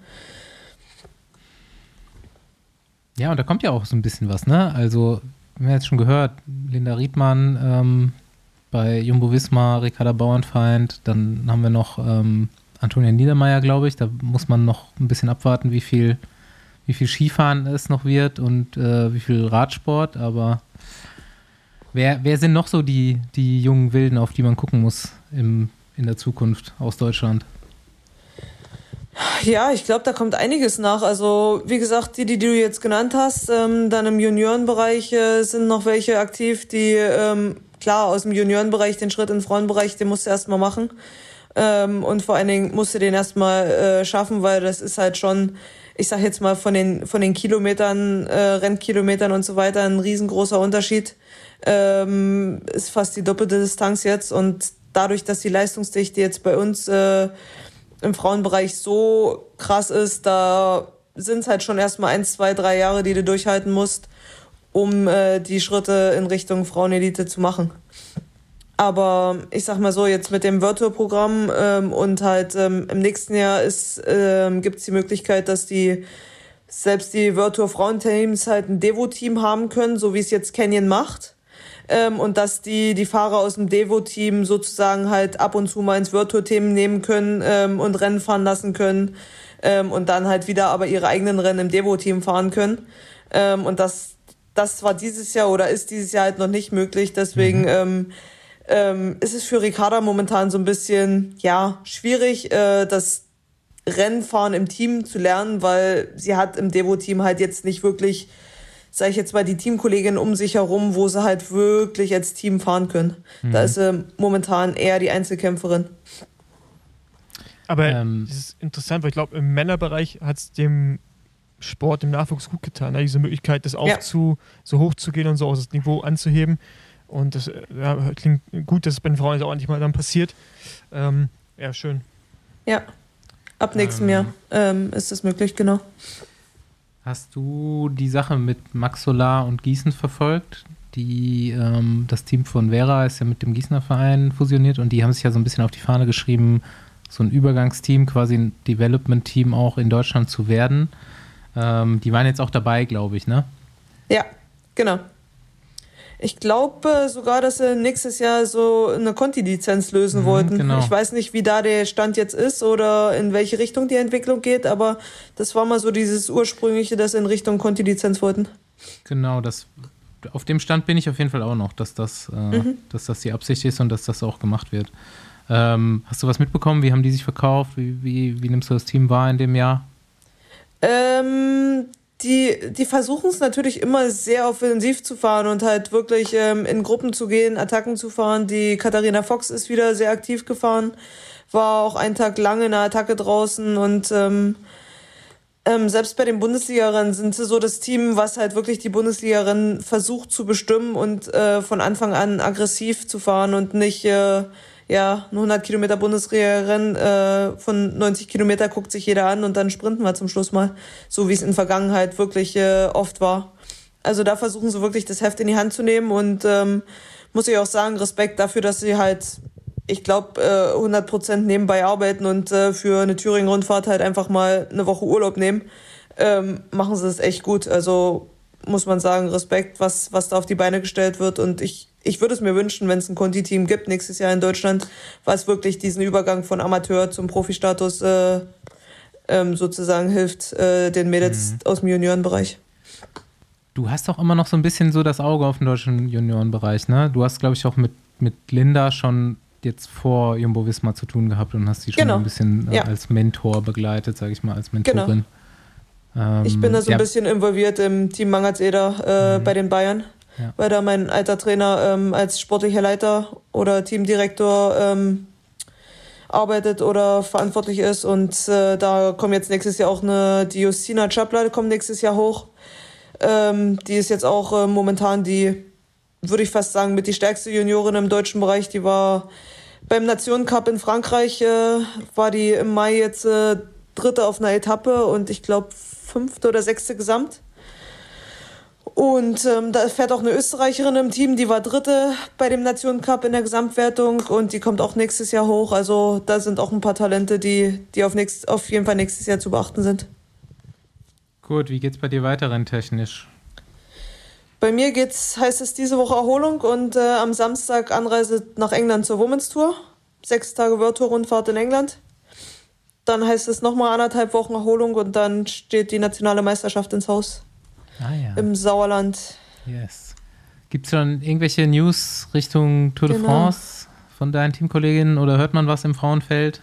Ja, und da kommt ja auch so ein bisschen was, ne? Also, wir haben jetzt schon gehört, Linda Riedmann bei Jumbo-Visma, Ricarda Bauernfeind, dann haben wir noch Antonia Niedermeyer, glaube ich. Da muss man noch ein bisschen abwarten, wie viel Skifahren es noch wird und wie viel Radsport. Aber wer sind noch so die jungen Wilden, auf die man gucken muss in der Zukunft aus Deutschland? Ja, ich glaube, da kommt einiges nach. Also, wie gesagt, die du jetzt genannt hast, dann im Juniorenbereich sind noch welche aktiv, die, klar, aus dem Juniorenbereich den Schritt in den Frauenbereich, den musst du erstmal machen. Und vor allen Dingen musst du den erstmal schaffen, weil das ist halt schon, ich sag jetzt mal, von den Kilometern, Rennkilometern und so weiter ein riesengroßer Unterschied. Ist fast die doppelte Distanz jetzt. Und dadurch, dass die Leistungsdichte jetzt bei uns im Frauenbereich so krass ist, da sind es halt schon erstmal 1, 2, 3 Jahre, die du durchhalten musst, um die Schritte in Richtung Frauenelite zu machen. Aber ich sag mal so, jetzt mit dem World Tour Programm und halt im nächsten Jahr gibt es die Möglichkeit, dass selbst die World Tour Frauenteams halt ein Devo-Team haben können, so wie es jetzt Canyon macht. Und dass die Fahrer aus dem Devo-Team sozusagen halt ab und zu mal ins World Tour-Team nehmen können und Rennen fahren lassen können und dann halt wieder aber ihre eigenen Rennen im Devo-Team fahren können. Und das war dieses Jahr oder ist dieses Jahr halt noch nicht möglich. Deswegen ist es für Ricarda momentan so ein bisschen schwierig, das Rennfahren im Team zu lernen, weil sie hat im Devo-Team halt jetzt nicht wirklich, sage ich jetzt mal, die Teamkolleginnen um sich herum, wo sie halt wirklich als Team fahren können. Da ist sie momentan eher die Einzelkämpferin. Aber das ist interessant, weil ich glaube, im Männerbereich hat es dem Sport, dem Nachwuchs gut getan. Ne? Diese Möglichkeit, das so hoch zu gehen und so das Niveau anzuheben. Und das klingt gut, dass es bei den Frauen jetzt auch endlich mal dann passiert. Ja, schön. Ja, ab nächstem Jahr ist das möglich, genau. Hast du die Sache mit Max Solar und Gießen verfolgt? Das Team von Vera ist ja mit dem Gießener Verein fusioniert und die haben sich ja so ein bisschen auf die Fahne geschrieben, so ein Übergangsteam, quasi ein Development-Team auch in Deutschland zu werden. Die waren jetzt auch dabei, glaube ich, ne? Ja, genau. Ich glaube sogar, dass sie nächstes Jahr so eine Conti-Lizenz lösen wollten. Genau. Ich weiß nicht, wie da der Stand jetzt ist oder in welche Richtung die Entwicklung geht, aber das war mal so dieses ursprüngliche, dass sie in Richtung Conti-Lizenz wollten. Genau, auf dem Stand bin ich auf jeden Fall auch noch, dass das die Absicht ist und dass das auch gemacht wird. Hast du was mitbekommen? Wie haben die sich verkauft? Wie nimmst du das Team wahr in dem Jahr? Die versuchen es natürlich immer sehr offensiv zu fahren und halt wirklich in Gruppen zu gehen, Attacken zu fahren. Die Katharina Fox ist wieder sehr aktiv gefahren, war auch einen Tag lang in der Attacke draußen und selbst bei den Bundesliga-Rennen sind sie so das Team, was halt wirklich die Bundesliga-Rennen versucht zu bestimmen und von Anfang an aggressiv zu fahren und nicht ein 100 Kilometer Bundesliga-Rennen von 90 Kilometer guckt sich jeder an und dann sprinten wir zum Schluss mal, so wie es in der Vergangenheit wirklich oft war. Also da versuchen sie wirklich das Heft in die Hand zu nehmen und muss ich auch sagen, Respekt dafür, dass sie halt, ich glaube, 100% nebenbei arbeiten und für eine Thüringen-Rundfahrt halt einfach mal eine Woche Urlaub nehmen, machen sie das echt gut. Also muss man sagen, Respekt, was da auf die Beine gestellt wird und ich würde es mir wünschen, wenn es ein Conti-Team gibt nächstes Jahr in Deutschland, was wirklich diesen Übergang von Amateur zum Profistatus sozusagen hilft, den Mädels aus dem Juniorenbereich. Du hast doch immer noch so ein bisschen so das Auge auf den deutschen Juniorenbereich, ne? Du hast, glaube ich, auch mit Linda schon jetzt vor Jumbo-Visma zu tun gehabt und hast sie schon ein bisschen als Mentor begleitet, sage ich mal, als Mentorin. Genau. Ich bin da so ein bisschen involviert im Team Mangertz-Eder bei den Bayern. Ja. Weil da mein alter Trainer als sportlicher Leiter oder Teamdirektor arbeitet oder verantwortlich ist. Und da kommt jetzt nächstes Jahr auch die Justina Chapler, kommt nächstes Jahr hoch. Die ist jetzt auch momentan würde ich fast sagen, mit die stärkste Juniorin im deutschen Bereich. Die war beim Nationencup in Frankreich, war die im Mai jetzt Dritte auf einer Etappe und ich glaube 5. oder 6. Gesamt. Und da fährt auch eine Österreicherin im Team, die war Dritte bei dem Nationencup in der Gesamtwertung und die kommt auch nächstes Jahr hoch. Also da sind auch ein paar Talente, die auf jeden Fall nächstes Jahr zu beachten sind. Gut, wie geht's bei dir weiter renntechnisch? Bei mir heißt es diese Woche Erholung und am Samstag Anreise nach England zur Women's Tour. 6 Tage World Tour Rundfahrt in England. Dann heißt es nochmal 1,5 Wochen Erholung und dann steht die nationale Meisterschaft ins Haus. Im Sauerland. Yes. Gibt es schon irgendwelche News Richtung Tour de France von deinen Teamkolleginnen oder hört man was im Frauenfeld?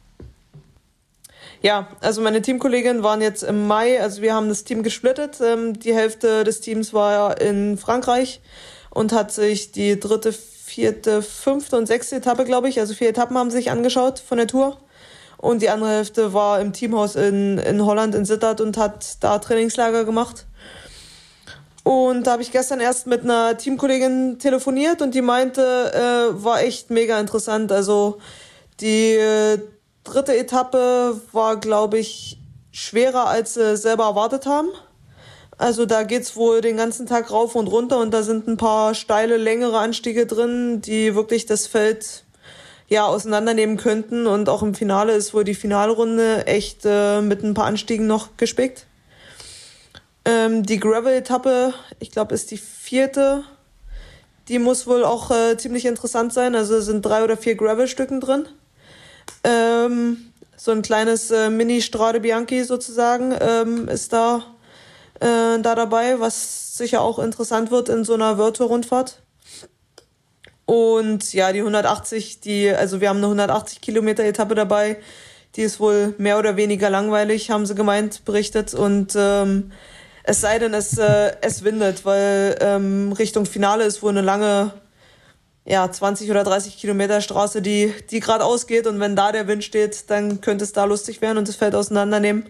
Ja, also meine Teamkolleginnen waren jetzt im Mai, also wir haben das Team gesplittet. Die Hälfte des Teams war in Frankreich und hat sich die 3., 4., 5. und 6. Etappe, glaube ich, also 4 Etappen haben sich angeschaut von der Tour. Und die andere Hälfte war im Teamhaus in Holland, in Sittard und hat da Trainingslager gemacht. Und da habe ich gestern erst mit einer Teamkollegin telefoniert und die meinte, war echt mega interessant. Also die 3. Etappe war, glaube ich, schwerer, als sie selber erwartet haben. Also da geht's wohl den ganzen Tag rauf und runter und da sind ein paar steile, längere Anstiege drin, die wirklich das Feld auseinandernehmen könnten. Und auch im Finale ist wohl die Finalrunde echt mit ein paar Anstiegen noch gespickt. Die Gravel-Etappe, ich glaube, ist die 4. Die muss wohl auch ziemlich interessant sein. Also sind 3 oder 4 Gravel-Stücken drin. So ein kleines Mini-Strade Bianchi sozusagen ist da dabei, was sicher auch interessant wird in so einer World Tour Rundfahrt. Und ja, die 180, also wir haben eine 180 Kilometer Etappe dabei. Die ist wohl mehr oder weniger langweilig, haben sie berichtet. Und es sei denn, es windet, weil Richtung Finale ist wohl eine lange 20 oder 30 Kilometer Straße, die geradeaus geht. Und wenn da der Wind steht, dann könnte es da lustig werden und das Feld auseinandernehmen.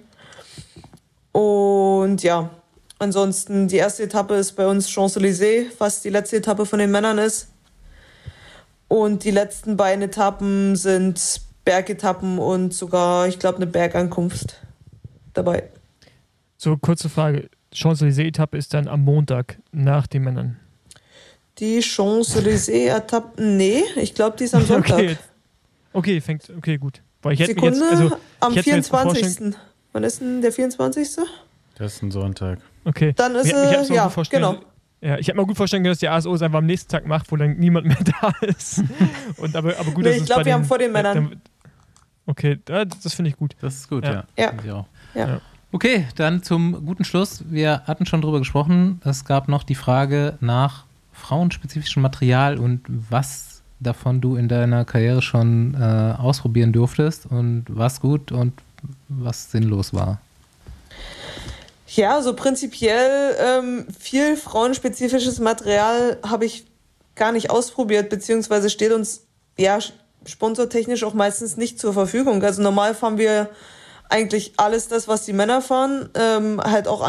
Und ja, ansonsten die erste Etappe ist bei uns Champs-Élysées, was die letzte Etappe von den Männern ist. Und die letzten beiden Etappen sind Bergetappen und sogar, ich glaube, eine Bergankunft dabei. So, kurze Frage. Champs-Élysées-Etappe ist dann am Montag nach den Männern. Die Champs-Élysées-Etappe, nee, ich glaube, die ist am Sonntag. Okay, gut. Weil ich hätte Sekunde, mir jetzt, am 24. Wann ist denn der 24.? Das ist ein Sonntag. Okay. Dann ist genau. Ja, ich hätte mir gut vorstellen können, dass die ASO es einfach am nächsten Tag macht, wo dann niemand mehr da ist. Aber gut, nee, ich glaube, wir haben vor den Männern. Okay, das finde ich gut. Das ist gut, ja. Finde ich auch. Ja. Okay, dann zum guten Schluss. Wir hatten schon drüber gesprochen. Es gab noch die Frage nach frauenspezifischem Material und was davon du in deiner Karriere schon ausprobieren durftest und was gut und was sinnlos war. Ja, so prinzipiell viel frauenspezifisches Material habe ich gar nicht ausprobiert, beziehungsweise steht uns sponsortechnisch auch meistens nicht zur Verfügung. Also normal fahren wir eigentlich alles das, was die Männer fahren, halt auch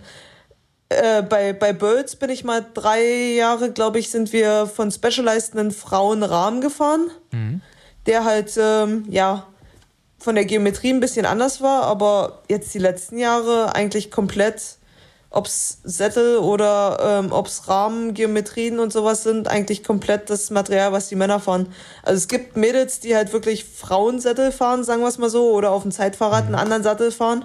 bei Birds bin ich mal 3 Jahre, glaube ich, sind wir von Specialized einen Frauenrahmen gefahren, der halt, von der Geometrie ein bisschen anders war, aber jetzt die letzten Jahre eigentlich komplett, ob's Sättel oder ob's Rahmen, Geometrien und sowas sind, eigentlich komplett das Material, was die Männer fahren. Also es gibt Mädels, die halt wirklich Frauensättel fahren, sagen wir es mal so, oder auf dem Zeitfahrrad einen anderen Sattel fahren.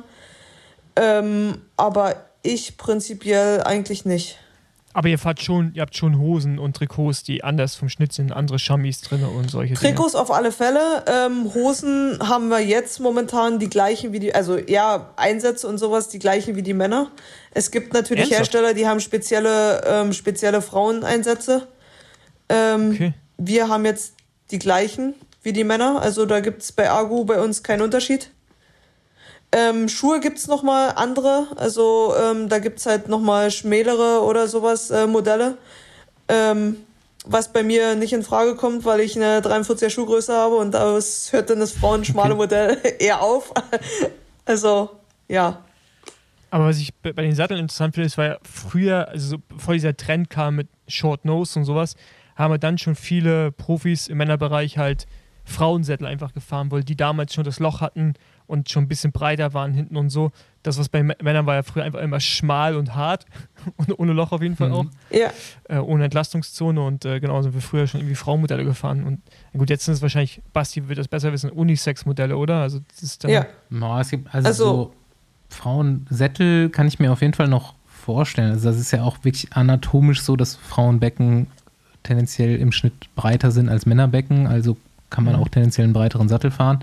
Aber ich prinzipiell eigentlich nicht. Aber ihr habt schon Hosen und Trikots, die anders vom Schnitt sind, andere Chamis drin und solche Trikots Dinge. auf alle Fälle. Hosen haben wir jetzt momentan die gleichen wie Einsätze und sowas, die gleichen wie die Männer. Es gibt natürlich Hersteller, die haben spezielle Fraueneinsätze. Okay. Wir haben jetzt die gleichen wie die Männer, also da gibt es bei Agu bei uns keinen Unterschied. Schuhe gibt's noch mal andere, also da gibt's halt noch mal schmälere oder sowas Modelle, was bei mir nicht in Frage kommt, weil ich eine 43er Schuhgröße habe und da hört dann das frauenschmale Modell eher auf. Also, ja. Aber was ich bei den Satteln interessant finde, ist, weil früher, also bevor dieser Trend kam mit Short Nose und sowas, haben wir dann schon viele Profis im Männerbereich halt Frauensättel einfach gefahren, weil die damals schon das Loch hatten und schon ein bisschen breiter waren hinten und so. Das, was bei Männern war ja früher einfach immer schmal und hart und ohne Loch auf jeden Fall auch. Ja. Ohne Entlastungszone und genau sind wir früher schon irgendwie Frauenmodelle gefahren. Und gut, jetzt sind es wahrscheinlich, Basti wird das besser wissen, Unisex-Modelle, oder? Also das ist dann Es gibt so Frauensättel kann ich mir auf jeden Fall noch vorstellen. Also das ist ja auch wirklich anatomisch so, dass Frauenbecken tendenziell im Schnitt breiter sind als Männerbecken, also kann man auch tendenziell einen breiteren Sattel fahren.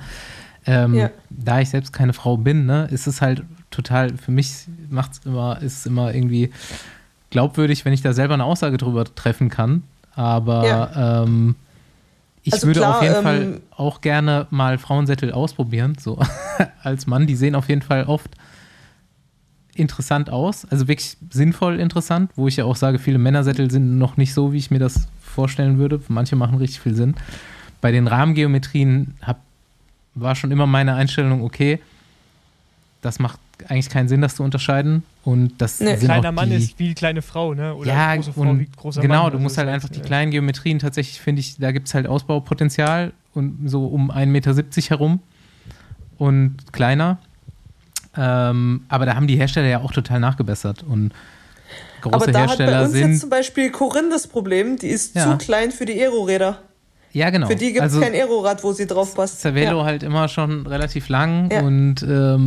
Da ich selbst keine Frau bin, ne, ist es halt total, für mich ist es immer irgendwie glaubwürdig, wenn ich da selber eine Aussage drüber treffen kann. Aber ich würde auf jeden Fall auch gerne mal Frauensättel ausprobieren, so als Mann. Die sehen auf jeden Fall oft interessant aus, also wirklich sinnvoll interessant, wo ich ja auch sage, viele Männersättel sind noch nicht so, wie ich mir das vorstellen würde. Manche machen richtig viel Sinn. Bei den Rahmengeometrien war schon immer meine Einstellung, okay, das macht eigentlich keinen Sinn, das zu unterscheiden. Und das sind kleiner auch Mann ist wie die kleine Frau, ne? Oder ja, große Frau wie großer Mann. Genau, du musst halt einfach die kleinen Geometrien tatsächlich, finde ich, da gibt es halt Ausbaupotenzial und so um 1,70 Meter herum und kleiner. Aber da haben die Hersteller ja auch total nachgebessert und große aber da Hersteller hat bei uns sind jetzt zum Beispiel Corinne das Problem, die ist zu klein für die Aero-Räder. Ja, genau. Für die gibt es kein Aerorad, wo sie drauf passt. Cervelo halt immer schon relativ lang und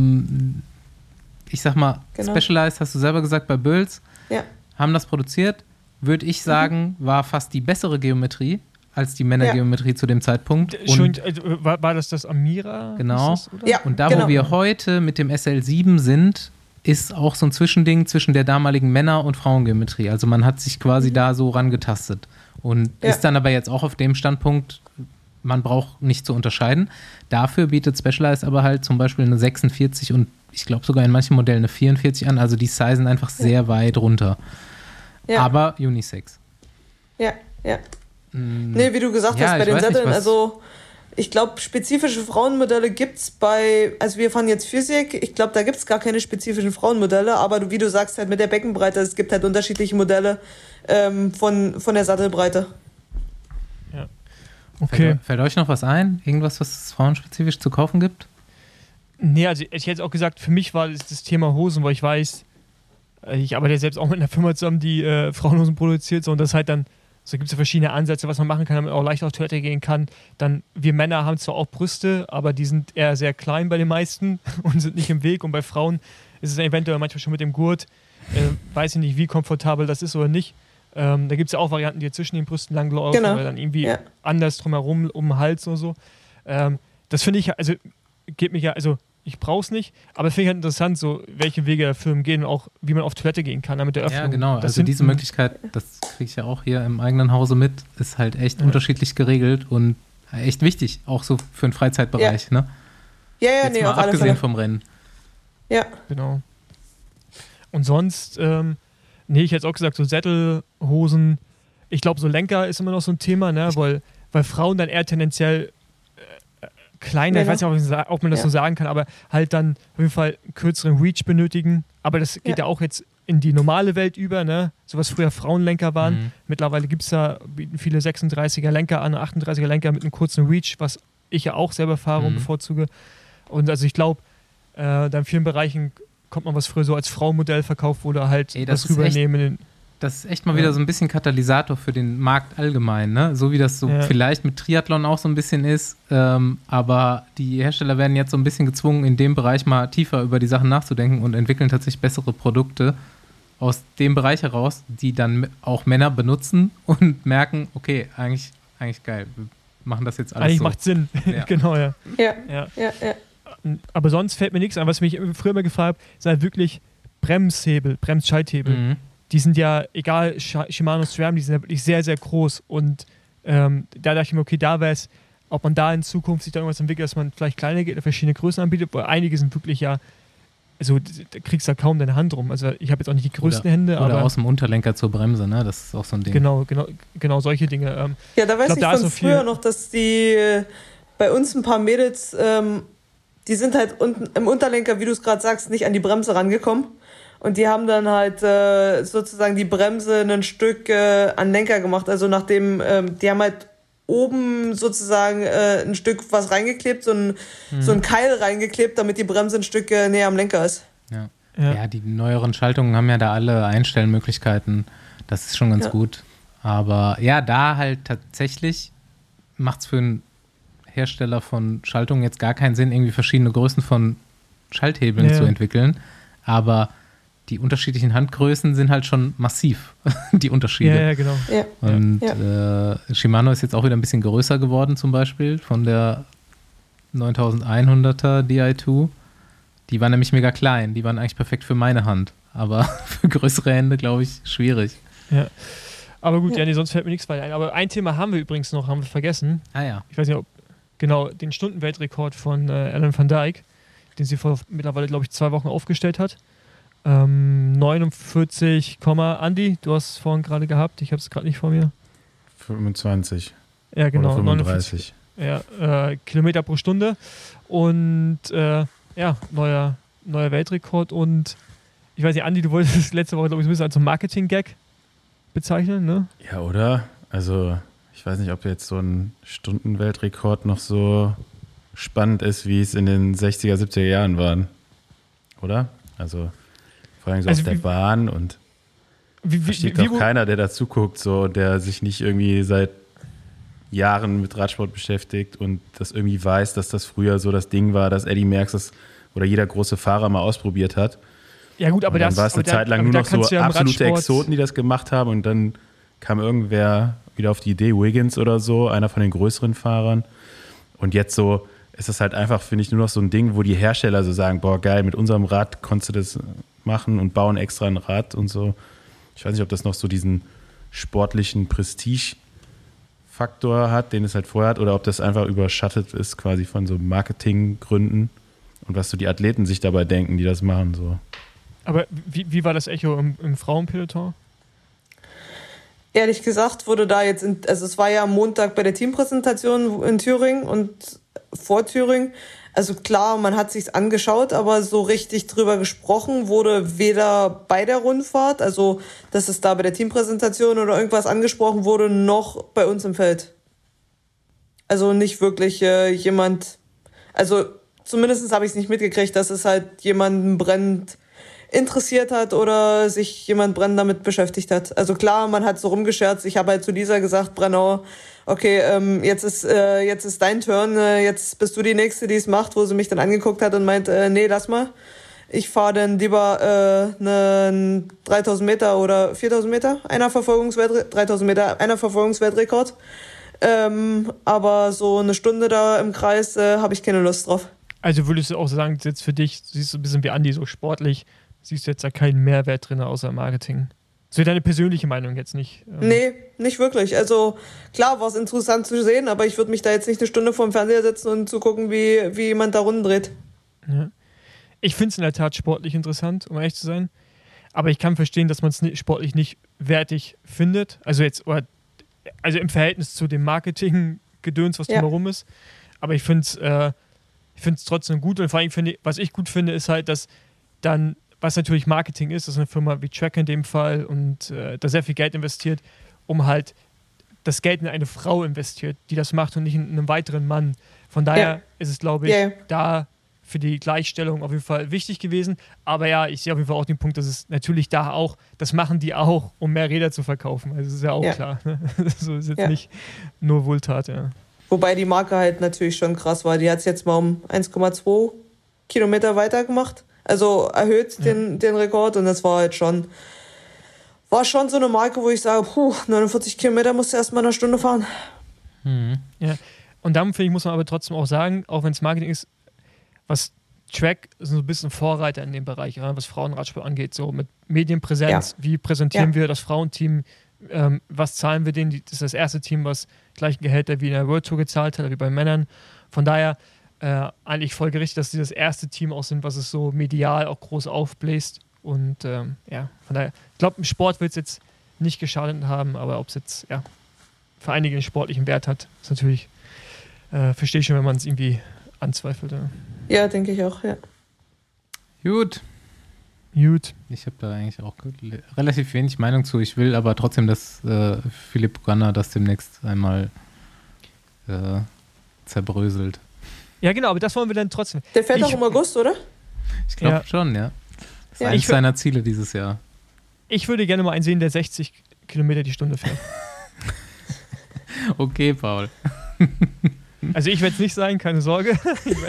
ich sag mal, Specialized, hast du selber gesagt, bei Böls, haben das produziert, würde ich sagen, war fast die bessere Geometrie als die Männergeometrie zu dem Zeitpunkt. Und war das Amira? Genau. Das, ja, und da, wo wir heute mit dem SL7 sind, ist auch so ein Zwischending zwischen der damaligen Männer- und Frauengeometrie. Also man hat sich quasi da so rangetastet und ist dann aber jetzt auch auf dem Standpunkt, man braucht nicht zu unterscheiden. Dafür bietet Specialized aber halt zum Beispiel eine 46 und ich glaube sogar in manchen Modellen eine 44 an. Also die sizen einfach sehr weit runter. Ja. Aber Unisex. Ja. Nee, wie du gesagt hast, bei den Sätteln, also ich glaube, spezifische Frauenmodelle gibt es also wir fahren jetzt Physik, ich glaube, da gibt es gar keine spezifischen Frauenmodelle, aber wie du sagst, halt mit der Beckenbreite, es gibt halt unterschiedliche Modelle von der Sattelbreite. Ja. Okay. Fällt euch noch was ein? Irgendwas, was es frauenspezifisch zu kaufen gibt? Nee, also ich hätte auch gesagt, für mich war das Thema Hosen, weil ich weiß, ich arbeite ja selbst auch mit einer Firma zusammen, die Frauenhosen produziert, so, und das halt dann, so gibt es ja verschiedene Ansätze, was man machen kann, damit man auch leicht auf Toilette gehen kann. Dann, wir Männer haben zwar auch Brüste, aber die sind eher sehr klein bei den meisten und sind nicht im Weg. Und bei Frauen ist es eventuell manchmal schon mit dem Gurt, weiß ich nicht, wie komfortabel das ist oder nicht. Da gibt es ja auch Varianten, die zwischen den Brüsten lang laufen oder dann irgendwie anders drumherum, um den Hals oder so. Das finde ich, also geht mich ja, also ich brauche es nicht, aber finde ich halt interessant, so welche Wege Firmen gehen und auch wie man auf Toilette gehen kann mit der Öffnung. Ja, genau, also diese Möglichkeit, das kriege ich ja auch hier im eigenen Hause mit, ist halt echt unterschiedlich geregelt und echt wichtig, auch so für den Freizeitbereich, ne? Ja, jetzt nee, mal auf alle abgesehen Fälle. vom Rennen. Ja. Genau. Und sonst, ich hätte jetzt auch gesagt, so Sättelhosen, ich glaube, so Lenker ist immer noch so ein Thema, ne? Weil Frauen dann eher tendenziell kleiner, ich weiß nicht, ob man das so sagen kann, aber halt dann auf jeden Fall einen kürzeren Reach benötigen. Aber das geht ja auch jetzt in die normale Welt über, ne? So was früher Frauenlenker waren. Mittlerweile bieten viele 36er Lenker an, 38er Lenker mit einem kurzen Reach, was ich ja auch selber fahre und bevorzuge. Und also ich glaube, da in vielen Bereichen kommt man, was früher so als Frauenmodell verkauft wurde, halt das rübernehmen. Das ist echt mal wieder so ein bisschen Katalysator für den Markt allgemein, ne? So wie das so vielleicht mit Triathlon auch so ein bisschen ist. Aber die Hersteller werden jetzt so ein bisschen gezwungen, in dem Bereich mal tiefer über die Sachen nachzudenken und entwickeln tatsächlich bessere Produkte aus dem Bereich heraus, die dann auch Männer benutzen und merken, okay, eigentlich geil, wir machen das jetzt alles eigentlich so. Macht Sinn, genau, ja. Aber sonst fällt mir nichts an. Was mich früher immer gefragt habe, sind halt wirklich Bremsschalthebel. Die sind ja, egal, Shimano, SRAM, die sind ja wirklich sehr, sehr groß. Und da dachte ich mir, okay, da wäre es, ob man da in Zukunft sich da irgendwas entwickelt, dass man vielleicht kleine Geräte, verschiedene Größen anbietet, weil einige sind wirklich also da kriegst du ja kaum deine Hand rum. Also ich habe jetzt auch nicht die größten Hände, aber... Oder aus dem Unterlenker zur Bremse, ne? Das ist auch so ein Ding. Genau solche Dinge. Ja, da weiß ich von früher noch, dass die bei uns ein paar Mädels, die sind halt unten im Unterlenker, wie du es gerade sagst, nicht an die Bremse rangekommen. Und die haben dann halt sozusagen die Bremse ein Stück an Lenker gemacht. Also nachdem, die haben halt oben sozusagen ein Stück was reingeklebt, so ein Keil reingeklebt, damit die Bremse ein Stück näher am Lenker ist. Ja, die neueren Schaltungen haben ja da alle Einstellmöglichkeiten. Das ist schon ganz gut. Aber ja, da halt tatsächlich macht es für einen Hersteller von Schaltungen jetzt gar keinen Sinn, irgendwie verschiedene Größen von Schalthebeln zu entwickeln. Aber die unterschiedlichen Handgrößen sind halt schon massiv, die Unterschiede. Ja, genau. Ja. Und Shimano ist jetzt auch wieder ein bisschen größer geworden, zum Beispiel von der 9100er Di2. Die waren nämlich mega klein. Die waren eigentlich perfekt für meine Hand. Aber für größere Hände, glaube ich, schwierig. Ja. Aber gut, sonst fällt mir nichts weiter ein. Aber ein Thema haben wir übrigens noch, haben wir vergessen. Ah ja. Ich weiß nicht, ob den Stundenweltrekord von Alan van Dijk, den sie vor mittlerweile, glaube ich, 2 Wochen aufgestellt hat. 49, Andi, du hast es vorhin gerade gehabt, ich habe es gerade nicht vor mir. 25. Ja, genau. Oder 35. 49, Kilometer pro Stunde. Und neuer Weltrekord. Und ich weiß nicht, Andi, du wolltest es letzte Woche, glaube ich, so ein bisschen als Marketing-Gag bezeichnen, ne? Ja, oder? Also, ich weiß nicht, ob jetzt so ein Stundenweltrekord noch so spannend ist, wie es in den 60er, 70er Jahren waren. Oder? Also, vor allem so auf der Bahn und versteht doch keiner, der dazu guckt, so, der sich nicht irgendwie seit Jahren mit Radsport beschäftigt und das irgendwie weiß, dass das früher so das Ding war, dass Eddy Merckx oder jeder große Fahrer mal ausprobiert hat. Ja gut, aber dann war es eine Zeit lang nur noch so absolute Exoten, die das gemacht haben und dann kam irgendwer wieder auf die Idee, Wiggins oder so, einer von den größeren Fahrern. Und jetzt so ist das halt einfach, finde ich, nur noch so ein Ding, wo die Hersteller so sagen, boah geil, mit unserem Rad konntest du das machen und bauen extra ein Rad und so. Ich weiß nicht, ob das noch so diesen sportlichen Prestige-Faktor hat, den es halt vorher hat, oder ob das einfach überschattet ist quasi von so Marketinggründen und was so die Athleten sich dabei denken, die das machen. So. Aber wie war das Echo im Frauenpeloton? Ehrlich gesagt wurde da jetzt, es war ja am Montag bei der Teampräsentation in Thüringen und vor Thüringen. Also klar, man hat sich's angeschaut, aber so richtig drüber gesprochen wurde weder bei der Rundfahrt, also dass es da bei der Teampräsentation oder irgendwas angesprochen wurde, noch bei uns im Feld. Also nicht wirklich jemand, also zumindest habe ich es nicht mitgekriegt, dass es halt jemanden brennend interessiert hat oder sich jemand brennend damit beschäftigt hat. Also klar, man hat so rumgescherzt. Ich habe halt zu Lisa gesagt, Brennau, okay, jetzt ist dein Turn, jetzt bist du die Nächste, die es macht, wo sie mich dann angeguckt hat und meint, nee, lass mal. Ich fahre dann lieber einen 3000 Meter oder 4000 Meter, 3000 Meter, einer Verfolgungsweltrekord. Aber so eine Stunde da im Kreis habe ich keine Lust drauf. Also würdest du auch sagen, jetzt für dich, siehst du ein bisschen wie Andi, so sportlich, siehst du jetzt da keinen Mehrwert drin außer Marketing? So deine persönliche Meinung jetzt nicht? Nee, nicht wirklich. Also klar war es interessant zu sehen, aber ich würde mich da jetzt nicht eine Stunde vorm Fernseher setzen und zu gucken, wie jemand da Runden dreht. Ja. Ich finde es in der Tat sportlich interessant, um ehrlich zu sein. Aber ich kann verstehen, dass man es sportlich nicht wertig findet. Also im Verhältnis zu dem Marketing-Gedöns, was drumherum ist. Aber ich finde es trotzdem gut. Und vor allem was ich gut finde, ist halt, dass dann, was natürlich Marketing ist, dass eine Firma wie Trek in dem Fall und da sehr viel Geld investiert, um halt das Geld in eine Frau investiert, die das macht und nicht in einen weiteren Mann. Von daher ist es, glaube ich, da für die Gleichstellung auf jeden Fall wichtig gewesen. Aber ja, ich sehe auf jeden Fall auch den Punkt, dass es natürlich da auch, das machen die auch, um mehr Räder zu verkaufen. Also das ist ja auch klar. Ne? So ist jetzt nicht nur Wohltat, ja. Wobei die Marke halt natürlich schon krass war. Die hat es jetzt mal um 1,2 Kilometer weiter gemacht. Also erhöht den Rekord und das war halt schon so eine Marke, wo ich sage, 49 Kilometer musst du erst mal in einer Stunde fahren. Ja, und dann finde ich, muss man aber trotzdem auch sagen, auch wenn es Marketing ist, was Trek ist so ein bisschen Vorreiter in dem Bereich, was Frauenradsport angeht, so mit Medienpräsenz, wie präsentieren wir das Frauenteam, was zahlen wir denen, das ist das erste Team, was gleichen Gehälter wie in der World Tour gezahlt hat, wie bei Männern, von daher eigentlich folgerichtig, dass sie das erste Team auch sind, was es so medial auch groß aufbläst und von daher, ich glaube, im Sport wird es jetzt nicht geschadet haben, aber ob es jetzt für einige einen sportlichen Wert hat, ist natürlich, verstehe ich schon, wenn man es irgendwie anzweifelt. Ja, denke ich auch, ja. Gut. Ich habe da eigentlich auch relativ wenig Meinung zu. Ich will aber trotzdem, dass Philipp Ganna das demnächst einmal zerbröselt. Ja, genau, aber das wollen wir dann trotzdem. Der fährt auch im August, oder? Ich glaube Ja. schon, ja. Das ist Ja. eines seiner Ziele dieses Jahr. Ich würde gerne mal einen sehen, der 60 Kilometer die Stunde fährt. Okay, Paul. Also ich werde es nicht sein, keine Sorge.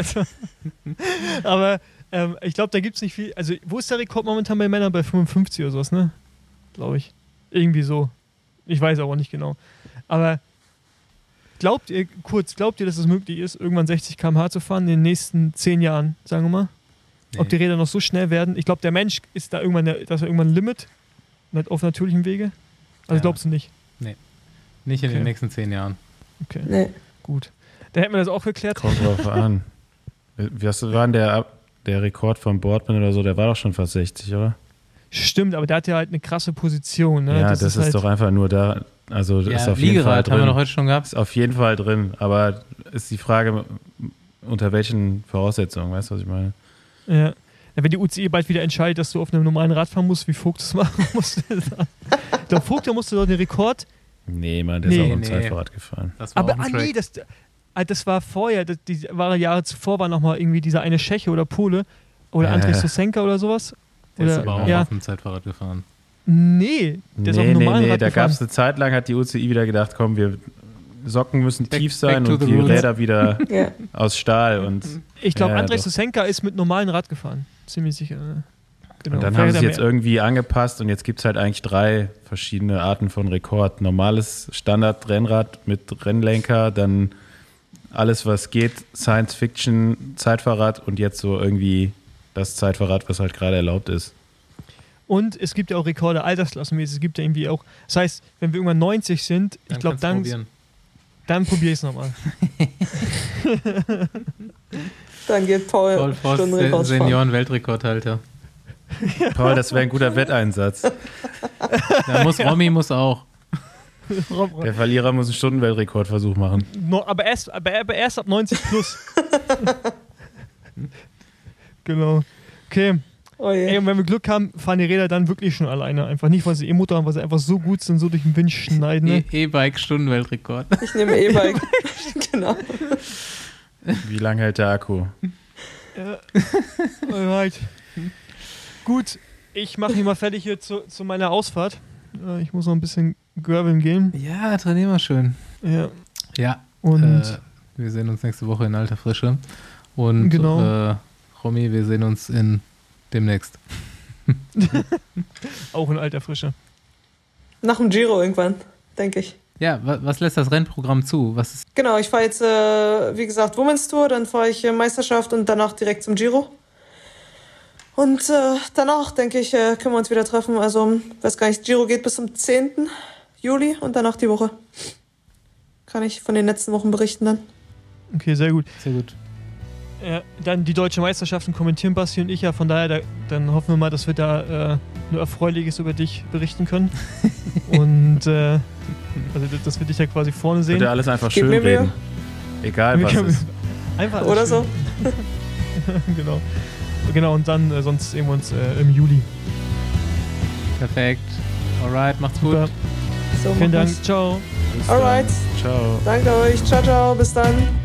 Aber ich glaube, da gibt es nicht viel. Also wo ist der Rekord momentan bei Männern? Bei 55 oder sowas, ne? Glaube ich. Irgendwie so. Ich weiß aber nicht genau. Aber glaubt ihr, dass es möglich ist, irgendwann 60 km/h zu fahren in den nächsten 10 Jahren, sagen wir mal? Nee. Ob die Räder noch so schnell werden? Ich glaube, der Mensch ist da irgendwann, ein Limit auf natürlichem Wege. Also Ja. glaubst du nicht? Nicht in Okay. den nächsten 10 Jahren. Okay, Nee. gut. Da hätten wir das auch geklärt. Kommt drauf an. Was war denn der Rekord von Boardman oder so? Der war doch schon fast 60, oder? Stimmt, aber der hat ja halt eine krasse Position. Ne? Ja, das ist halt, doch einfach nur da. Also das ist auf jeden Fall Liegerad haben wir drin. doch heute schon gehabt. Ist auf jeden Fall drin. Aber ist die Frage, unter welchen Voraussetzungen, weißt du, was ich meine? Ja. Wenn die UCI bald wieder entscheidet, dass du auf einem normalen Rad fahren musst, wie Vogt das machen muss. Ich glaube, Vogt, der musste doch den Rekord. Nee, Mann, der ist auch im Nee. Zeitfahrrad gefahren. Das war Aber auch ein Track. nee, das war vorher. Die Jahre zuvor war nochmal irgendwie dieser eine Tscheche oder Pole oder Ja, Andrej ja. Sosenka oder sowas. Der ist Oder, aber auch ja. auf dem Zeitfahrrad gefahren. Nee, der ist auf einem normalen Rad da gefahren. gab es eine Zeit lang, hat die UCI wieder gedacht, komm, wir Socken müssen Back- tief sein back to und the die roots. Räder wieder Ja. aus Stahl. Und, Ich glaube, Ja, Andrej doch. Sosenka ist mit normalen Rad gefahren. Ziemlich sicher. Genau. und dann Vielleicht haben hat sie er jetzt mehr. irgendwie angepasst und jetzt gibt es halt eigentlich 3 verschiedene Arten von Rekord. Normales Standard-Rennrad mit Rennlenker, dann alles, was geht, Science-Fiction, Zeitfahrrad und jetzt so irgendwie das Zeitfahrrad, was halt gerade erlaubt ist. Und es gibt ja auch Rekorde altersklassenmäßig. Es gibt ja irgendwie auch. Das heißt, wenn wir irgendwann 90 sind, ich glaube, kannst du dann probiere ich es nochmal. Dann geht Paul Paul Voss, Stundenrekord fahren. Senioren-Weltrekordhalter. Paul, das wäre ein guter Wetteinsatz. Romy muss auch. Der Verlierer muss einen Stundenweltrekordversuch machen. Aber erst ab 90 plus. Genau. Okay. Oh je. Ey, und wenn wir Glück haben, fahren die Räder dann wirklich schon alleine. Einfach nicht, weil sie E-Motor haben, weil sie einfach so gut sind, so durch den Wind schneiden. Ne? E-Bike-Stundenweltrekord. Ich nehme E-Bike. Genau. Wie lange hält der Akku? Ja. Alright. Gut, ich mache mich mal fertig hier zu meiner Ausfahrt. Ich muss noch ein bisschen graveln gehen. Ja, trainieren wir schön. Ja. Ja, Und wir sehen uns nächste Woche in alter Frische. Und Genau. Romy, wir sehen uns demnächst. auch in alter Frische. Nach dem Giro irgendwann, denke ich. Ja, was lässt das Rennprogramm zu? Was ist Genau, ich fahre jetzt, wie gesagt, Women's Tour, dann fahre ich Meisterschaft und danach direkt zum Giro. Und danach, denke ich, können wir uns wieder treffen. Also, weiß gar nicht, Giro geht bis zum 10. Juli und danach die Woche. Kann ich von den letzten Wochen berichten dann. Okay, sehr gut. sehr gut? Ja, dann die deutsche Meisterschaften kommentieren Basti und ich ja. Von daher, dann hoffen wir mal, dass wir da nur Erfreuliches über dich berichten können. Und also, dass wir dich ja quasi vorne sehen. Bitte alles einfach Gib schön mir Mühe. reden. Egal was ist. Einfach alles Oder schön. so. Genau. Genau, und dann sonst sehen wir uns im Juli. Perfekt. Alright, macht's gut. Super. So, Vielen machen Dank. wir's. Ciao. Bis Alright. dann. Ciao. Danke euch. Ciao, ciao. Bis dann.